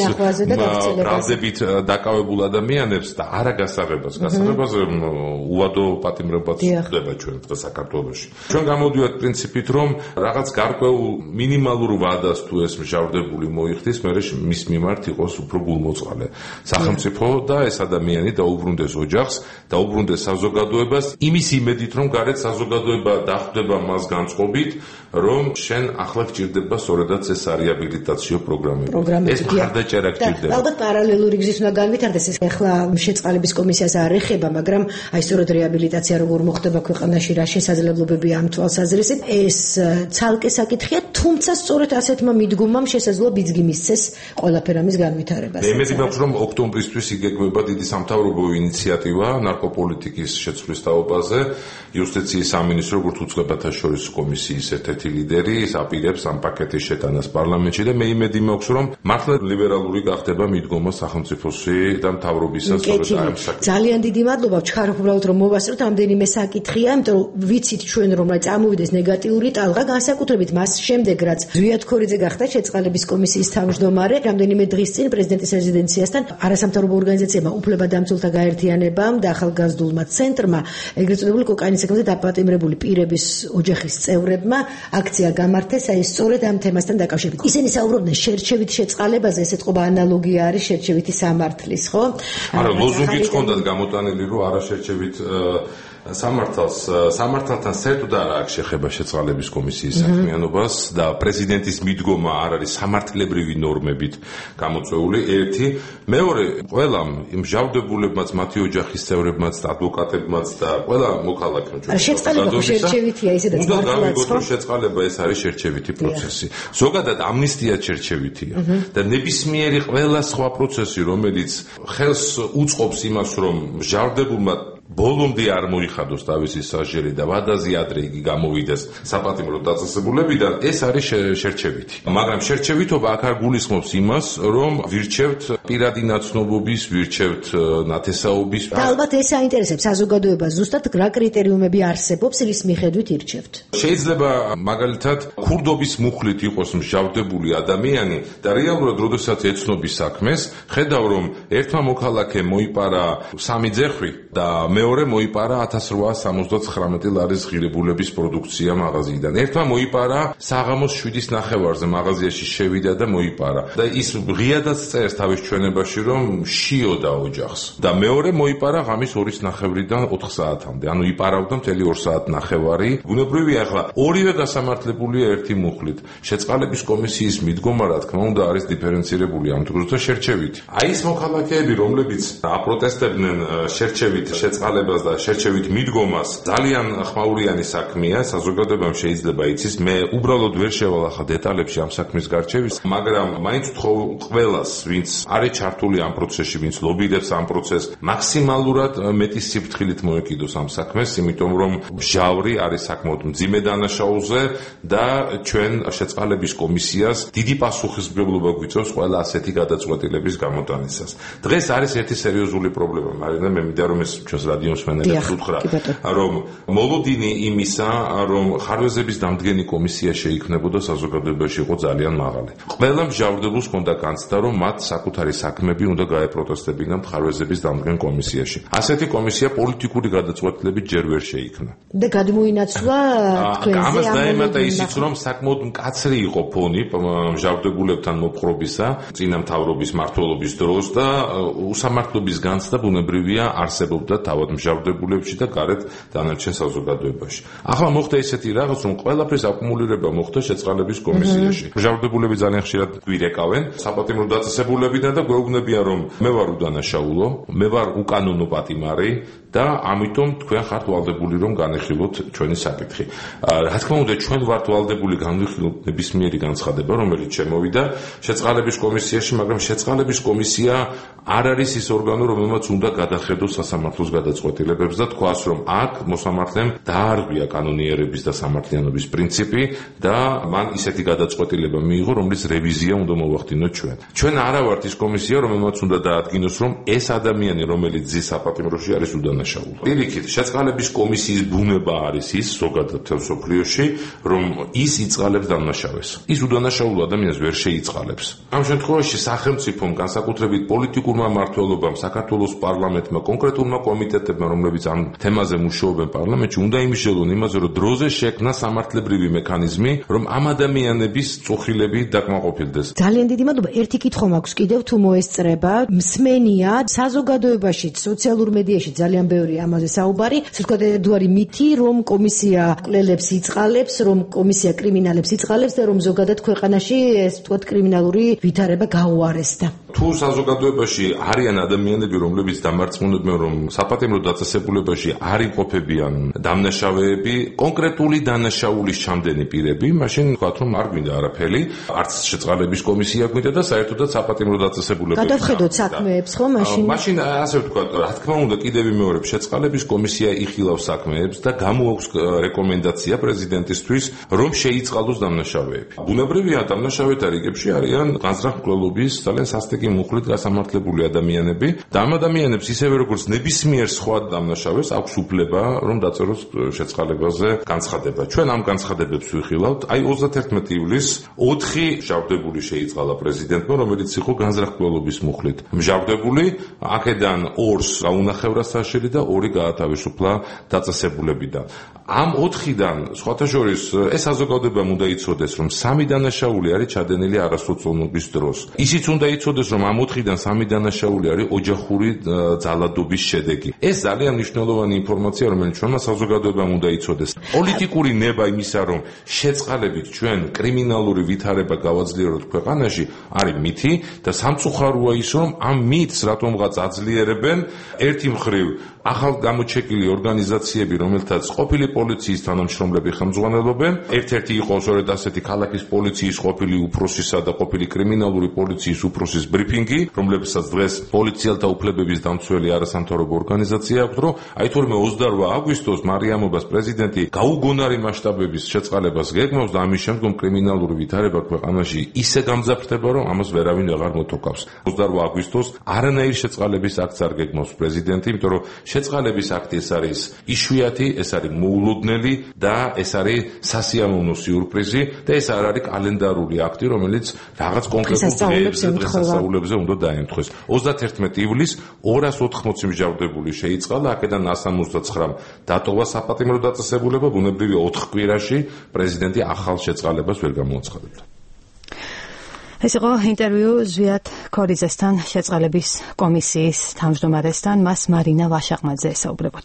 ბრალდებით დაკავებულ ადამიანებს და არა გასაღებას. გასაღებაზე უვადო პატიმრობაც ხდება ჩვენ საქართველოში. ჩვენ გამოდივართ პრინციპით, რომ რაღაც გარკვეულ მინიმალურ ვადას თუ ეს მჟავდებული მოიხდის, მერე მის მიმართ იყოს უფრო გულმოწყალე სახელმწიფო და ეს ადამიანი დაუბრუნდეს ოჯახს, დაუბრუნდეს საზოგადოებას, იმის იმედით, რომ გარეთ საზოგადოება დახვდება მას განწყობით, რომ შენ ახლა გჭირდება სწორედაც ეს რეაბილიტაციო პროგრამები. ეს მხარდაჭერა გჭირდება. ალბათ პარალელური გზით უნდა განვითარდეს. ეს ახლა შეწყალების კომისიას არ ეხება, მაგრამ აი სწორედ რეაბილიტაცია როგორ მოხდება ქვეყანაში, რა შესაძლებლობებია ამ თვალსაზრისით, ეს ცალკე საკითხია, თუმცა სწორედ ასეთმა მიდგომამ შესაძლოა ბიძგი მისცეს ყველაფერ ამის განვითარებას. მე მეძი მაქვს, რომ ოქტომბრისთვის იგეგმება დიდი სამთავრობო ინიციატივა ნარკოპოლიტიკის შეცვლის თაობაზე. იუსტიციის სამინისტრო, როგორც უწყებათა შორის კომისიის ერთ-ერთი ლიდერი, აპირებს ამ პაკეტის შეტანას პარლამენტში და მე იმედი მაქვს, რომ მართლა ლიბერალური გახდება მიდგომა სახელმწიფოსი და მთავრობისა სწორედ ამ საკითხში. ძალიან დიდი მადლობა, ვჩქარობ უბრალოდ რომ მოვასწროთ ამდენიმე საკითხია, იმიტომ რომ ვიცით ჩვენ რომ რა წამოვიდეს ნეგატიური ტალღა, განსაკუთრებით მას შემდეგ, რაც ზვია თქორიძე გახდა შეწყალების კომისიის თავმჯდომარე, რამდენიმე დღის წინ პრეზიდენტის რეზიდენციასთან არასამთავრობო ორგანიზაციებმა, უფლებადამცველთა გაერთიანებამ და ახალგაზრდულმა ცენტრმა, ეგრეთ წოდებული კოკაინის საკითხზე დაპატიმრებული პირების ოჯახის წევრებმა აქცია გამართეს, აი სწორედ ამ თემასთან დაკავშირებით. ისინი საუბრობდნენ შერჩევითი შეწყალებაზე, ეს ეთყობა ანალოგია არის შერჩევითი სამართლის, ხო? არა, ლოზუნგიც ჰქონდათ გამოტანილი, რომ არა შერჩევით სამართალს სამართალთან საერთოდ არ აქვს შეხება შეწყალების კომისიის საქმიანობას და პრეზიდენტის მიდგომა არ არის სამართლებრივი ნორმებით გამოწვეული. ერთი, მეორე, ყველამ იმ ჟავდებულებმაც, მათი ოჯახის წევრებმაც და ადვოკატებმაც და ყველა მოქალაქემ ჩვენ შეწყალება შერჩევითია, ისედაც უნდა გავიგოთ, რომ შეწყალება ეს არის შერჩევითი პროცესი. ზოგადად ამნისტია შერჩევითია და ნებისმიერი ყველა სხვა პროცესი, რომელიც ხელს უწყობს იმას, რომ ჟავდებულმა ბოლომდე არ მოიხადოს თავისი სასჯელი და ვადაზე ადრე იგი გამოვიდეს საპატიმრო დაწესებულებიდან, ეს არის შერჩევითი. მაგრამ შერჩევითობა აქ არ გულისხმობს იმას, რომ ვირჩევთ პირადი ნაცნობობის, ვირჩევთ ნათესაობის. და ალბათ ეს აინტერესებს საზოგადოებას, ზუსტად რა კრიტერიუმები არსებობს, რის მიხედვით ირჩევთ. შეიძლება მაგალითად ქურდობის მუხლით იყოს მჟავდებული ადამიანი და რეალურად როდესაც ეცნობის საქმეს, ხედავ რომ ერთმა მოქალაქემ მოიპარა სამი ძეხვი და მეორე მოიპარა ათას რვაას სამოცდათხრამეტი ლარის ღირებულების პროდუქცია მაღაზიიდან. ერთმა მოიპარა საღამოს შვიდის ნახევარზე მაღაზიაში შევიდა და მოიპარა. და ის ღიადაც წერს თავის ჩვენებაში, რომ შიოდა ოჯახს. და მეორე მოიპარა ღამის ორის ნახევრიდან ოთხ საათამდე. ანუ იპარავდა მთელი ორ საათ ნახევარი. ბუნებრივია, ახლა ორივე გასამართლებულია ერთი მუხლით. შეწყალების კომისიის მიდგომა, რა თქმა უნდა, არის დიფერენცირებული ამ დროს და შერჩევით. აი ეს მოქალაქეები, რომლებიც აპროტესტებდნენ შერჩევით შეწყალებას და შერჩევით მიდგომას, ძალიან ხმაურიანი საქმეა, საზოგადოებამ შეიძლება იცის. მე უბრალოდ ვერ შევალ ახლა დეტალებში ამ საქმის გარჩევის, მაგრამ მაინც ვთხოვ ყველას, ვინც არის ჩართული ამ პროცესში, ვინც ლობირებს ამ პროცესს, მაქსიმალურად მეტი სიფრთხილით მოეკიდოს ამ საქმეს, იმიტომ რომ ჟავრი არის საკმაოდ მძიმე დანაშაულზე და ჩვენ შეწყალების კომისიას დიდი პასუხისმგებლობა გვიწევს ყველა ასეთი გადაწყვეტილების გამოტანისას. დღეს არის ერთი სერიოზული პრობლემა, მარინა, მე მინდა რომ ეს ჩვენს რადიო მსმენელებს უთხრა, რომ მოლოდინი იმისა, რომ ხარვეზების დამდგენი კომისია შეიქმნებოდა საზოგადოებაში იყო ძალიან მაღალი. ყველა მსჯავრდებულს ჰქონდა განცდა, რომ მათ საკუთარი საქმეები უნდა გაეპროტესტებინათ ხარვეზების დამდგენ კომისიაში. ასეთი კომისია პოლიტიკური გადაწყვეტილებით ჯერ ვერ შეიქმნა. და გადმოინაცვლა თქვენზე ამას დაემატა ისიც, რომ საკმაოდ მკაცრი იყო ფონი მსჯავრდებულებთან მოპყრობისა წინა მთავრობის მმართველობის დროს და უსამართლობის განცდა ბუნებრივია არსებობდა თავად მსჯავრდებულებში და გარეთ დანარჩენ საზოგადოებაში. ახლა მოხდა ისეთი რაღაც, რომ ყველაფრის აკუმულირება მოხდა შეწყალების კომისიაში. მსჯავრდებულები ძალიან ხშირად გვირეკავენ საპატიმრო დაწესებულებიდან და გვეუბნებიან, რომ მე ვარ უდანაშაულო, მე ვარ უკანონო პატიმარი და ამიტომ თქვენ ხართ ვალდებული რომ განეხილოთ ჩვენი საკითხი. რა თქმა უნდა, ჩვენ ვართ ვალდებული განვიხილოთ ნებისმიერი განცხადება, რომელიც შემოვიდა შეწყალების კომისიაში, მაგრამ შეწყალების კომისია არ არის ის ორგანო, რომელმაც უნდა გადახედოს სასამართლოს გადაწყვეტილებებს და თქვას, რომ აქ მოსამართლემ დაარღვია კანონიერების და სამართლიანობის პრინციპი და მან ისეთი გადაწყვეტილება მიიღო, რომლის რევიზია უნდა მოვახდინოთ ჩვენ. ჩვენ არა ვართ ის კომისია, რომელმაც უნდა დაადგინოს, რომ ეს ადამიანი, რომელიც ზის საპატიმროში არის უდანაშაული. პირიქით, შეწყალების კომისიის ბუნება არის ის ზოგადად მთელ მსოფლიოში, რომ ის იწყალებს დამნაშავეს. ის უდანაშაულ ადამიანს ვერ შეიწყალებს. ამ შემთხვევაში სახელმწიფომ, განსაკუთრებით პოლიტიკურმა მმართველობამ, საქართველოს პარლამენტმა, კონკრეტულმა კომიტეტებმა, რომლებიც ამ თემაზე მუშაობენ პარლამენტში, უნდა იმუშაონ იმაზე, რომ დროზე შექმნა სამართლებრივი მექანიზმი, რომ ამ ადამიანების წუხილები დაკმაყოფილდეს. ძალიან დიდი მადლობა. ერთი კითხვა მაქვს კიდევ, თუ მოესწრება. მსმენია საზოგადოებაში, სოციალურ მედიაში ძალიან ბევრი ამაზე საუბარი, ასე ვთქვათ, ედუარი მითი, რომ კომისია კვლელებს იწყალებს, რომ კომისია კრიმინალებს იწყალებს და რომ ზოგადად ქვეყანაში ეს ვთქვათ კრიმინალური ვითარება გაუარესდა. თუ საზოგადოებაში არიან ადამიანები, რომლებიც დამარცხებულნებიან, რომ საპატიმრო დაწესებულებაში არ იმყოფებიან დამნაშავეები, კონკრეტული დანაშაულის ჩამდენი პირები, მაშინ ვთქვათ, რომ არ გვინდა არაფერი, არც შეწყალების კომისია გვინდა და საერთოდაც საპატიმრო დაწესებულებები. გადავხედოთ საქმეებს, ხო, მაშინ? მაშინ ასე ვთქვათ, რა თქმა უნდა, კიდევ ვიმეორებ, შეწყალების კომისია იხილავს საქმეებს და გამოაქვს რეკომენდაცია პრეზიდენტისთვის, რომ შეიწყალოს დამნაშავეები. ბუნებრივია, დამნაშავეთა რიგებში არიან განზრახ-მკვლელობის ძალიან სასტიკი მუხლით გასამართლებული ადამიანები და ამ ადამიანებს ისევე როგორც ნებისმიერ სხვა დამნაშავეს აქვს უფლება, რომ დაწეროს შეწყალებაზე განცხადება. ჩვენ ამ განცხადებებს ვიხილავთ. აი ოცდაათერთმეტი ივლისს ოთხი მსჯავრდებული შეიწყალა პრეზიდენტმა, რომელიც იყო განზრახ-მკვლელობის მუხლით მსჯავრდებული, აქედან ორს გაუნახევრა საშირი და ორი გაათავისუფლა დაწესებულებიდან. ამ ოთხიდან, სხვათა შორის, ეს საზოგადოებამ უნდა იცოდეს, რომ სამი დანაშაული არის ჩადენილი არასოციალობის დროს. ისიც უნდა იცოდეს, რომ ამ ოთხიდან სამი დანაშაული არის ოჯახური ძალადობის შედეგი. ეს ძალიან მნიშვნელოვანი ინფორმაცია, რომელიც ჩვენმა საზოგადოებამ უნდა იცოდეს. პოლიტიკური ნება იმისა, რომ შეწყალებით ჩვენ კრიმინალური ვითარება გავაძლიეროთ ქვეყანაში, არის მითი და სამწუხაროა ის, რომ ამ მითს რატომღაც აძლიერებენ ერთი მხრივ ახალ გამოჩეკილი ორგანიზაციები, რომელთაც ყოფილი პოლიციის თანამშრომლები ხელმძღვანელობენ. ერთ-ერთი იყო სწორედ ასეთი ქალაქის პოლიციის ყოფილი უფროსისა და ყოფილი კრიმინალური პოლიციის უფროსის ბრიფინგი, რომლებსაც დღეს პოლიციელთა უფლებების დამცველი არასამთავრობო ორგანიზაცია აქვს, რომ აი თურმე ოცდარვა აგვისტოს მარიამობას პრეზიდენტი გაუგონარი მასშტაბების შეწყალებას გეგმავს და ამის შემდგომ კრიმინალური ვითარება ქვეყანაში ისე გამძაფრდება, რომ ამას ვერავინ აღარ მოთხოვს. ოცდარვა აგვისტოს არანაირ შეწყალების აქტს არ გეგმავს პრეზიდენტი, იმიტომ რომ შეწყალების აქტი ეს არის იშვიათი, ეს არის მოულოდნელი და ეს არის სასიამოვნო სიურპრიზი და ეს არ არის კალენდარული აქტი, რომელიც რაღაც კონკრეტულ დღეებზე დღესასწაულებს სასწაულებზე უნდა დაემთხვეს. ოცდაათერთმეტი ივლისს ორას ოთხმოცი მსჯავრდებული შეიწყალა, აქედან ასს ოცდაცხრა დატოვა საპატიმრო დაწესებულება, ბუნებრივი ოთხ კვირაში პრეზიდენტი ახალ შეწყალებას ვერ გამოაცხადებდა. ეს იყო ინტერვიუ ზვიად ქორიძესთან, შეწყალების კომისიის თავმჯდომარესთან, მას მარინა ვაშაყმაძე ესაუბრებოდა.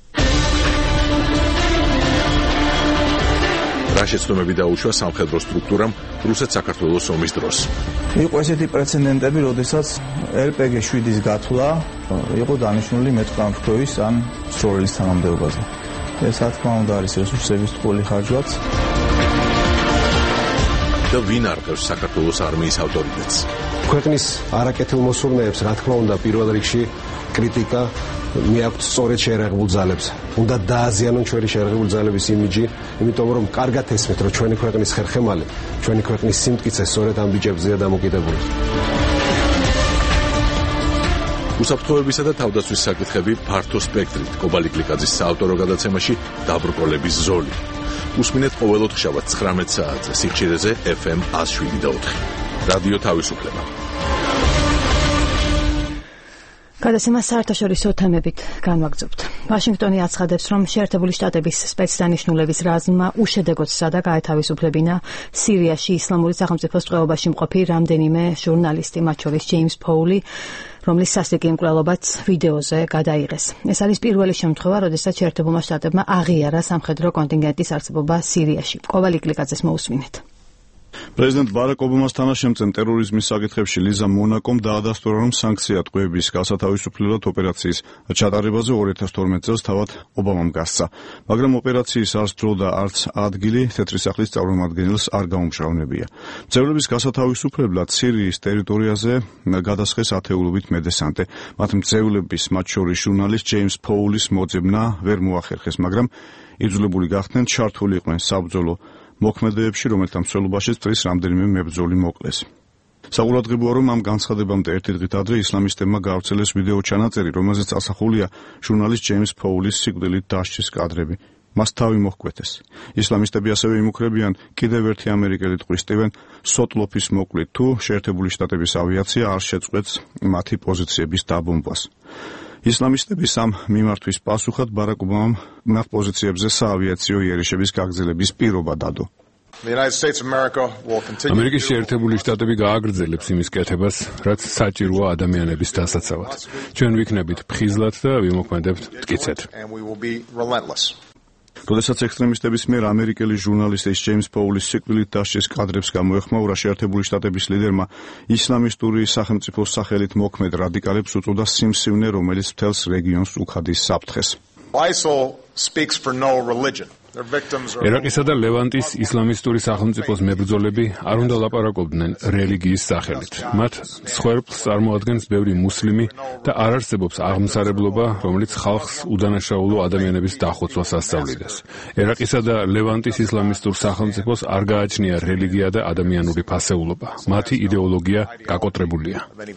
რა შეცდომები დაუშვა სამხედრო სტრუქტურამ რუსეთ-საქართველოს ომის დროს. იყო ესეთი პრეცედენტები, როდესაც ელ პე გი შვიდის გათვლა იყო დანიშნული მეტყამფრქვევის ან სროლის თანამდებობაზე. ეს რა თქმა უნდა არის რესურსების ტყუილი ხარჯვაც. და ვინ არყევს საქართველოს არმიის ავტორიტეტს? ქვეყნის არაკეთილ მოსურნეებს, რა თქმა უნდა, პირველ რიგში კრიტიკა მიაქვთ სწორედ შეერაღებულ ძალებს. უნდა დააზიანონ ჩვენი შეერაღებული ძალების იმიჯი, იმიტომ რომ კარგად ესმით, რომ ჩვენი ქვეყნის ხერხემალი, ჩვენი ქვეყნის სიმტკიცე სწორედ ამ ბიჭებზეა დამოკიდებული. უსაფრთხოებისა და თავდაცვის საკითხები ფართო სპექტრით. კობალი კლიკაძის საავტორო გადაცემაში დაბრკოლების ზოლი. უსმინეთ ყოველ ოთხშაბათს ცხრამეტ საათზე სიხშირეზე ეფ ემ ას შვიდი და ოთხი. რადიო თავისუფლება. გადაცემას საერთაშორისო თემებით განვაგრძობთ. ვაშინგტონი აცხადებს, რომ შეერთებული შტატების სპეცდანიშნულების რაზმმა უშედეგოდ სცადა გაეთავისუფლებინა სირიაში ისლამური სახელმწიფოს ტყვეობაში მყოფი რამდენიმე ჟურნალისტი, მათ შორის ჯეიმს ფოული, რომლის სასტიკი მკვლელობაც ვიდეოზე გადაიღეს. ეს არის პირველი შემთხვევა, როდესაც შეერთებულმა შტატებმა აღიარა სამხედრო კონტინგენტის არსებობა სირიაში. კობალი კლიკაძეს მოусმინეთ. პრეზიდენტ ბარაკ ობამას თანაშემწემ ტერორიზმის საკითხებში ლიზა მონაკომ დაადასტურა, რომ სანქცია ტყვეების გასათავისუფლებლად ოპერაციის ჩატარებაზე ორი ათას თორმეტ წელს თავად ობამამ გასცა, მაგრამ ოპერაციის არც დრო და არც ადგილი თეთრი სახლის წარმომადგენელს არ გაუმჟღავნებია. მძევლების გასათავისუფლებლად სირიის ტერიტორიაზე გადასხეს ათეულობით მედესანტე. მათ მძევლების, მათ შორის ჟურნალისტ ჯეიმს ფოულის მოძებნა ვერ მოახერხეს, მაგრამ იძულებული გახდნენ ჩართული იყვნენ საბრძოლო მოქმედებებში, რომელთა მსვლელობაშიც წრის რამდენიმე მებრძოლი მოკლეს. საყურადღებოა, რომ ამ განცხადებამდე ერთი დღით ადრე ისლამისტებმა გაავრცელეს ვიდეო ჩანაწერი, რომელზეც ასახულია ჟურნალისტ ჯეიმს ფოულის სიკვდილით დასჯის კადრები. მას თავი მოჰკვეთეს. ისლამისტები ასევე იმუქრებიან კიდევ ერთი ამერიკელი ტყვისტივენ სოტლოფის მოკვლით, თუ შეერთებული შტატების ავიაცია არ შეწყვეტს მათი პოზიციების დაბომბვას. ისლამისტების ამ მიმართვის პასუხად ბარაკ ობამამ მათ პოზიციებზე საავიაციო იერიშების გაგრძელების პირობა დადო. ამერიკის შეერთებული შტატები გააგრძელებს იმის კეთებას, რაც საჭიროა ადამიანების დასაცავად. ჩვენ ვიქნებით ფხიზლად და ვიმოქმედებთ მტკიცედ. როდესაც ექსტრემისტების მიერ ამერიკელი ჟურნალისტის ჯეიმს ფოულის სიკვდილით დასჯის კადრებს გამოეხმაურა, შეერთებული შტატების ლიდერმა ისლამისტური სახელმწიფოს სახელით მოქმედ რადიკალებს უწოდა სიმსივნე, რომელიც მთელს რეგიონს უხადის საფრთხეს. ერაყისა და ლევანტის ისლამისტური სახელმწიფოს მებრძოლები არ უნდა ლაპარაკობდნენ რელიგიის სახელით. მათ მსხვერპლს წარმოადგენს ბევრი მუსლიმი და არ არსებობს აღმსარებლობა, რომელიც ხალხს უდანაშაულო ადამიანების დახოცვას ასწავლიდეს. ერაყისა და ლევანტის ისლამისტურ სახელმწიფოს არ გააჩნია რელიგია და ადამიანური ფასეულობა. მათი იდეოლოგია გაკოტრებულია.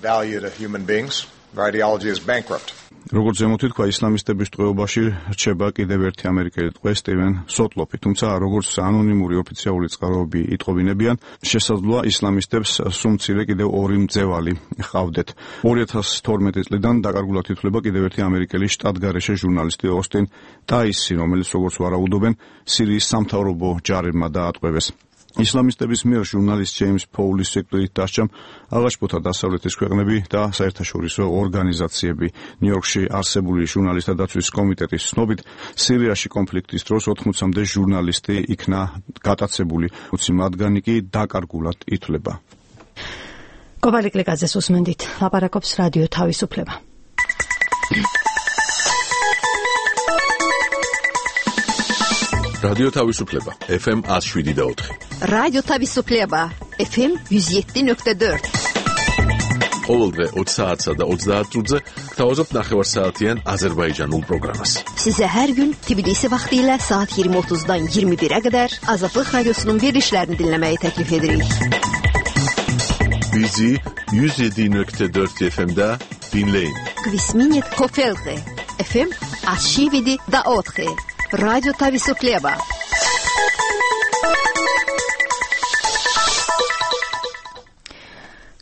როგორც ზემოთი თქვა, ისლამისტების ტყვეობაში რჩება კიდევ ერთი ამერიკელი ტყვე სტივენ სოტლოფი, თუმცა როგორც ანონიმური ოფიციალური წყაროები იტყობინებიან, შესაძლოა ისლამისტებს სულ მცირე კიდევ ორი მძევალი ჰყავდეთ. ორი ათას თორმეტი წლიდან დაკარგულად ითვლება კიდევ ერთი ამერიკელი შტატგარეშე ჟურნალისტი ოსტინ ტაისი, რომელიც როგორც ვარაუდობენ, სირიის სამთავრობო ჯარებმა დაატყვევეს. ისლამისტების მიერ ჟურნალისტ ჯეიმს ფოულის სიკვდილით დასჯამ აღაშფოთა დასავლეთის ქვეყნები და საერთაშორისო ორგანიზაციები. ნიუ-იორკში არსებული ჟურნალისტთა დაცვის კომიტეტის ცნობით, სირიაში კონფლიქტის დროს ოთხმოცამდე ჟურნალისტი იქნა გატაცებული, ოცი მათგანი კი დაკარგულად ითვლება. კობალი კლიკაძეს უსმენდით, ლაპარაკობს რადიო თავისუფლება. რადიო თავისუფლება, ეფ ემ ას შვიდი და ოთხი. რადიო თავისუფლება, ეფ ემ yüz yedi nokta dört. ყოველდღე ოცი საათსა და ოცდაათ წუთზე გთავაზობთ ნახევარსაათიან აზერბაიჯანულ პროგრამას. Size her gün Tbilisi vaxtilə saat iyirmi otuzdan iyirmi birə qədər Azadlıq Radiosunun verilişlərini dinləməyi təklif edirik. Bizi yüz yedi nokta dört efe em'də dinləyin. Kvisminit Kofelge, efe em ас შვიდი და ოთხი. Радио Тависуфлеба.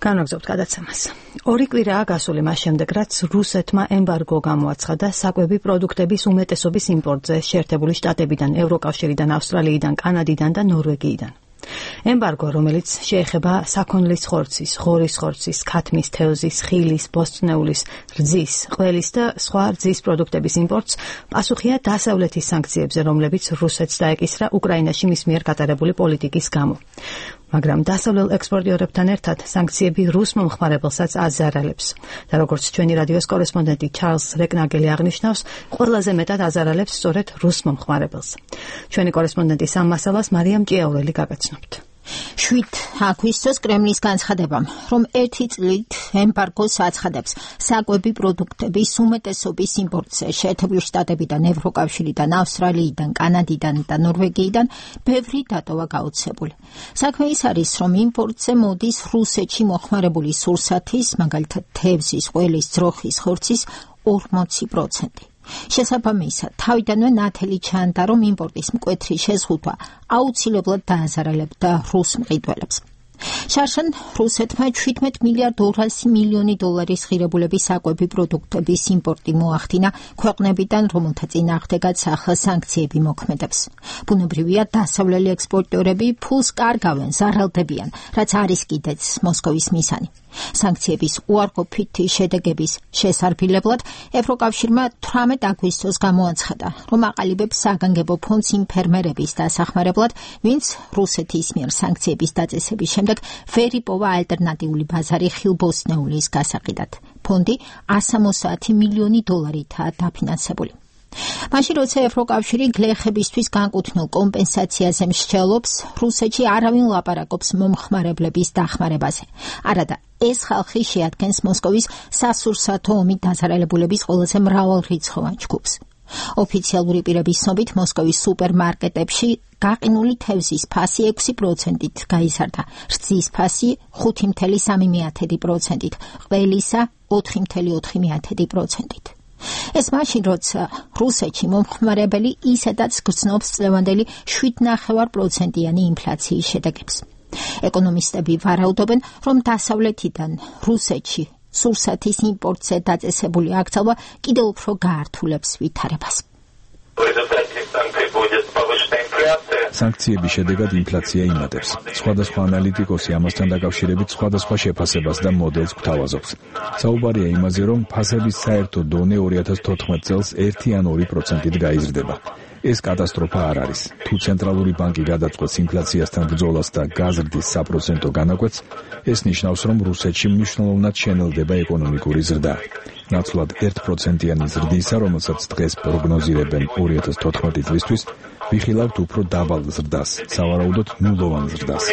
განაგზავნებთ გადაცემას. ორი კვირაა გასული მას შემდეგ, რაც რუსეთმა ემბარგო გამოაცხადა საკვები პროდუქტების უმეტესობის იმპორტზე შეერთებული შტატებიდან, ევროკავშირიდან, ავსტრალიიდან, კანადიდან და ნორვეგიიდან. ემბარგო, რომელიც შეეხება საქონლის ხორცის, ღორის ხორცის, ქათმის, თევზის, ხილის, ბოსტნეულის, რძის, ყველის და სხვა რძის პროდუქტების იმპორტს, პასუხია დასავლეთის სანქციებზე, რომლებიც რუსეთს დაეკისრა უკრაინაში მის მიერ გატარებული პოლიტიკის გამო. მაგრამ დასავლელ ექსპორტიორებთან ერთად სანქციები რუს მომხმარებელსაც აზარალებს და როგორც ჩვენი რადიოს კორესპონდენტი ჩარლზ რეკნაგელი აღნიშნავს, ყველაზე მეტად აზარალებს სწორედ რუს მომხმარებელს. ჩვენი კორესპონდენტის ამ მასალას მარიამ ჭიაურელი გაგაცნობთ. შვიდ აგვისტოს კრემლის განცხადებამ, რომ ერთი წლით ემბარგოს აცხადებს საკვები პროდუქტების უმეტესობის იმპორტზე შეერთებული შტატებიდან, ევროკავშირიდან, ავსტრალიიდან, კანადიდან და ნორვეგიიდან ბევრი დატოვა გაოცებული. საქმე ის არის, რომ იმპორტზე მოდის რუსეთში მოხმარებული სურსათის, მაგალითად თევზის, ყველის, ძროხის, ხორცის ორმოცი პროცენტი. შესაბამისად, თავიდანვე ნათელი ჩანდა, რომ იმპორტის მკვეთრი შეზღუდვა აუცილებლად დააზარალებდა რუს მყიდველებს. შარშან რუსეთმა შვიდმეტ მილიარდ ორასი მილიონი დოლარის ღირებულების საკვები პროდუქტების იმპორტი მოახდინა ქვეყნებიდან, რომელთა წინააღმდეგაც ახლა სანქციები მოქმედებს. ბუნებრივია, დასავლელი ექსპორტიორები ფულს კარგავენ, ზარალდებიან, რაც არის კიდეც მოსკოვის მიზანი. სანქციების უარყოფითი შედეგების შესარბილებლად ევროკავშირმა თვრამეტ აგვისტოს გამოაცხადა, რომ აყალიბებს საგანგებო ფონდს იმ ფერმერების დასახმარებლად, ვინც რუსეთის მიერ სანქციების დაწესების შემდეგ ვერ იპოვა ალტერნატიული ბაზარი ხილბოსტნეულის გასაყიდად. ფონდი εκατო სამოცი მილიონი დოლარითაა დაფინანსებული. მაშინ როცა ევროკავშირი გლეხებისთვის განკუთვნილ კომპენსაციაზე მსჯელობს, რუსეთში არავინ ლაპარაკობს მომხმარებლების დახმარებაზე. არადა ეს ხალხი შეადგენს მოსკოვის სასურსათო ომით დაზარალებულების ყველაზე მრავალრიცხოვან ჯგუფს. ოფიციალური პირების ცნობით, მოსკოვის სუპერმარკეტებში გაყინული თევზის ფასი ექვსი პროცენტით გაიზარდა, რძის ფასი ხუთი წუთი სამი პროცენტით, ყველისა ოთხი წუთი ოთხი პროცენტით. ეს მაშინ, როცა რუსეთში მომხმარებელი ისედაც გრძნობს წლევანდელი შვიდ ნახევარ პროცენტიანი ინფლაციის შედეგებს. ეკონომისტები ვარაუდობენ, რომ დასავლეთიდან რუსეთში სურსათის იმპორტზე დაწესებული აკრძალვა კიდევ უფრო გაართულებს ვითარებას. სანქციების შედეგად ინფლაცია იმატებს. სხვადასხვა ანალიტიკოსი ამასთან დაკავშირებით სხვადასხვა შეფასებას და მოდელს გვთავაზობს. საუბარია იმაზე, რომ ფასების საერთო დონე ორი ათას თოთხმეტ წელს ერთი ან ორი პროცენტით გაიზრდება. ეს კატასტროფა არ არის. თუ ცენტრალური ბანკი გადაწყვეტს ინფლაციასთან ბრძოლას და გაზრდის საპროცენტო განაკვეთს, ეს ნიშნავს, რომ რუსეთში მნიშვნელოვნად შენელდება ეკონომიკური ზრდა. ნაცვლად ერთ პროცენტიანი ზრდისა, რომელსაც დღეს პროგნოზირებენ ორი ათას თოთხმეტი წლისთვის, ვიხილავთ უფრო დაბალ ზრდას, სავარაუდოდ ნულოვან ზრდას.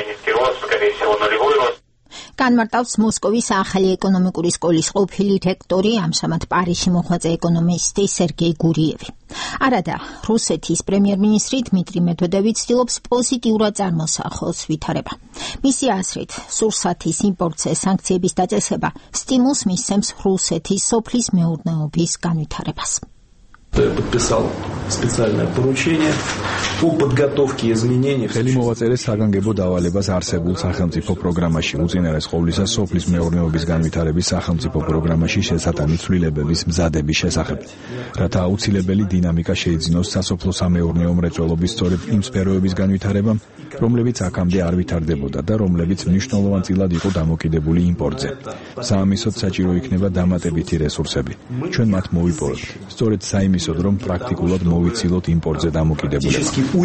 განმარტავს მოსკოვის ახალი ეკონომიკური სკოლის ყოფილი რექტორი, ამჟამად პარიზში მოღვაწე ეკონომისტი სერგეი გურიევი. არადა, რუსეთის პრემიერ-მინისტრი დმიტრი მედვედევი ცდილობს პოზიტიურად წარმოსახოს ვითარება. მისი აზრით, სურსათის იმპორტზე სანქციების დაწესება სტიმულს მისცემს რუსეთის სოფლის მეურნეობის განვითარებას. подписал специальное поручение по подготовке изменений. ხელი მოვაწერე საგანგებო დავალებას არსებულ სახელმწიფო პროგრამაში, უწინარეს ყოვლისა სოფლის მეურნეობის განვითარების სახელმწიფო პროგრამაში შესატანი ცვლილებების მზადების შესახებ, რათა აუცილებელი დინამიკა შეიძინოს სასოფლო-სამეურნეო მრეწველობის სწორედ იმ სფეროების განვითარებამ, რომლებიც აქამდე არ ვითარდებოდა და რომლებიც მნიშვნელოვანწილად იყო დამოკიდებული იმპორტზე. საამისოდ საჭირო იქნება დამატებითი რესურსები. ჩვენ მათ მოვიპოვებთ. სწორედ საიმის რომ პრაქტიკულად მოვიცილოთ იმპორტზე დამოკიდებულება.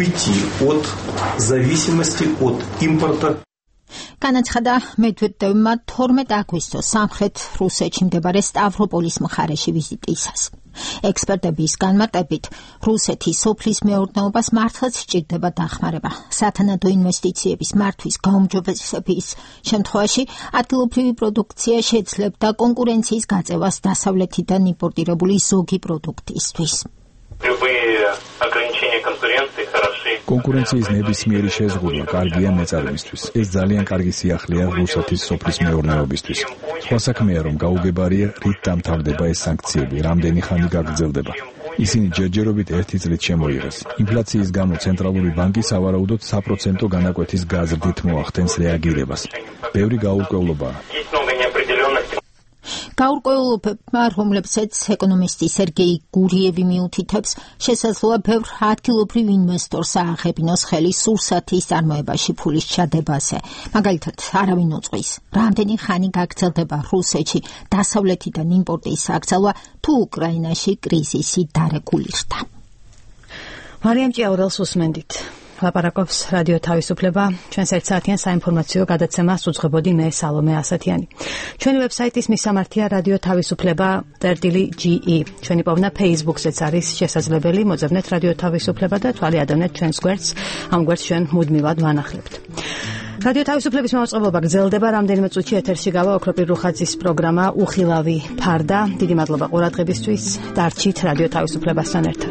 განაცხადა მედვედევმა თორმეტ აგვისტოს სამხრეთ რუსეთში მდებარე სტავროპოლის მხარეში ვიზიტისას. ექსპერტების განმარტებით, რუსეთის სოფლის მეურნეობას მართლაც სჭირდება დახმარება. სათანადო ინვესტიციების მართვის გაუმჯობესების შემთხვევაში ადგილობრივი პროდუქცია შეძლებდა კონკურენციის გაწევას დასავლეთიდან იმპორტირებული ზოგი პროდუქტისთვის. კონკურენციის ნებისმიერი შეზღუდვა კარგია მეწარმისთვის. ეს ძალიან კარგი სიახლეა რუსეთის სოფლის მეურნეობისთვის. სხვა საქმეა, რომ გაუგებარია, რით დამთავრდება ეს სანქციები, რამდენი ხანი გაგრძელდება. ისინი ჯერჯერობით ერთი წლით შემოიღეს. ინფლაციის გამო ცენტრალური ბანკი სავარაუდოდ საპროცენტო განაკვეთის გაზრდით მოახდენს რეაგირებას. ბევრი გაურკვევლობაა. გაურკვევლობებმა, რომლებსაც ეკონომისტი სერგეი გურიევი მიუთითებს, შესაძლოა ბევრ ადგილობრივ ინვესტორს ააღებინოს ხელი სურსათის წარმოებაში ფულის ჩადებაზე. მაგალითად, არავინ უწყვის, რამდენი ხანი გაგრძელდება რუსეთში დასავლეთიდან იმპორტის აკრძალვა, თუ უკრაინაში კრიზისი დარეგულირდა. მარიამ ჭიაურელს უსმენდით. ლაპარაკობს რადიო თავისუფლება, ჩვენს ერთსაათიან საინფორმაციო გადაცემას უძღვებოდი მე სალომე ასათიანი. ჩვენი ვებსაიტის მისამართია რადიო თავისუფლება წერტილი ჯი ი. ჩვენი პოვნა Facebook-ზეც არის შესაძლებელი, მოძებნეთ რადიო თავისუფლება და თვალი ადევნეთ ჩვენს გვერდს, ამ გვერდს ჩვენ მუდმივად ვანახლებთ. რადიო თავისუფლების მაუწყებლობა გრძელდება, რამდენიმე წუთში ეთერში გავა ოქროპირ რუხაძის პროგრამა უხილავი ფარდა. დიდი მადლობა ყურადღებისთვის, დარჩით რადიო თავისუფლებასთან ერთად.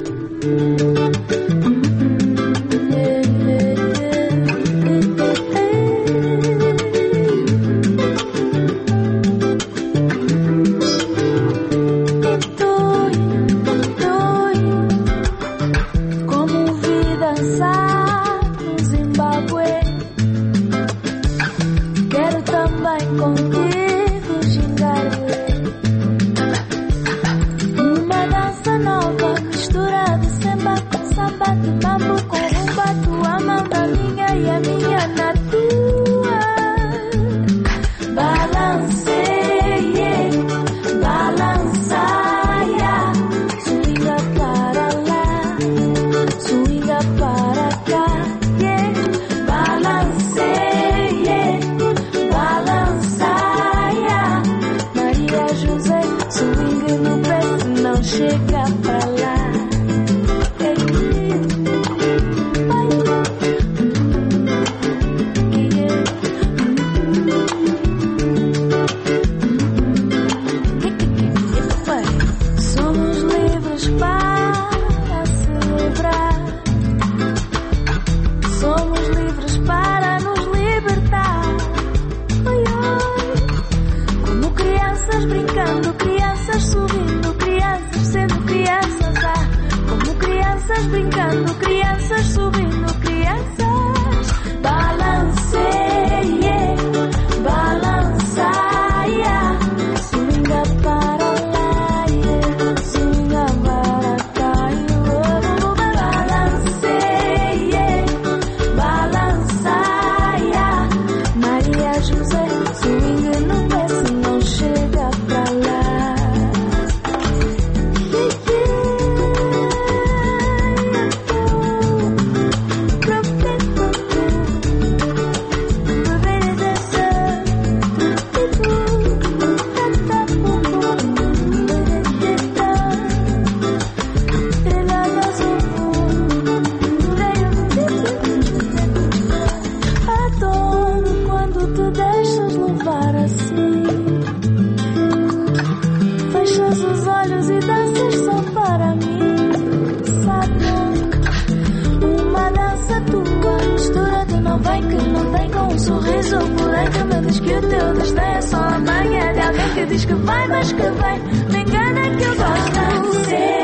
Diz que vai, mas que vai, me engana que eu gosto.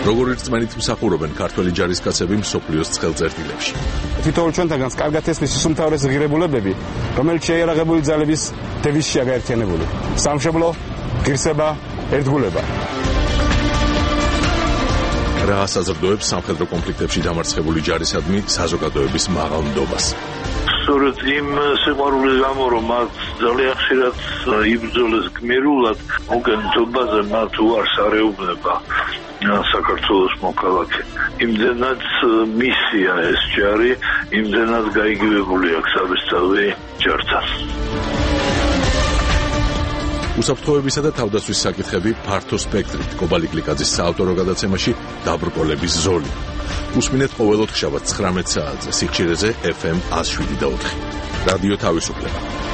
როგორ რწმენით მსახურობენ ქართველი ჯარისკაცები მსოფლიოს ცხელწერტილებში. თითოეულ ჩვენთანაც კარგად ესმის უმთავრეს ღირებულებები, რომელიც შეიარაღებული ძალების დევიზშია გაერთიანებული. სამშობლო, ღირსება, ერთგულება. რა ასაზრდოებს სამხედრო კონფლიქტებში დამარცხებული ჯარისადმი საზოგადოების მაღალ ნდობას. სწორედ იმ სიყვარულის გამო, რომ მათ ძალიან ხშირად იბრძოლეს გმირულად, მოგენთობაზე მათ უარს არეუბნება საქართველოს მოქალაქე. იმდენად მისია ეს ჯარი, იმდენად გაიგივებული აქვს საბესწავლი ჯართან. უსაფრთხოებისა და თავდაცვის საკითხები ფართო სპექტრით. კობალი გლიკაძის საავტორო გადაცემაში დაბრკოლების ზოლი. უსმინეთ ყოველ ოთხშაბათს ცხრამეტ საათზე სიხშირეზე ეფ ემ ათს შვიდი და ოთხი. რადიო თავისუფლება.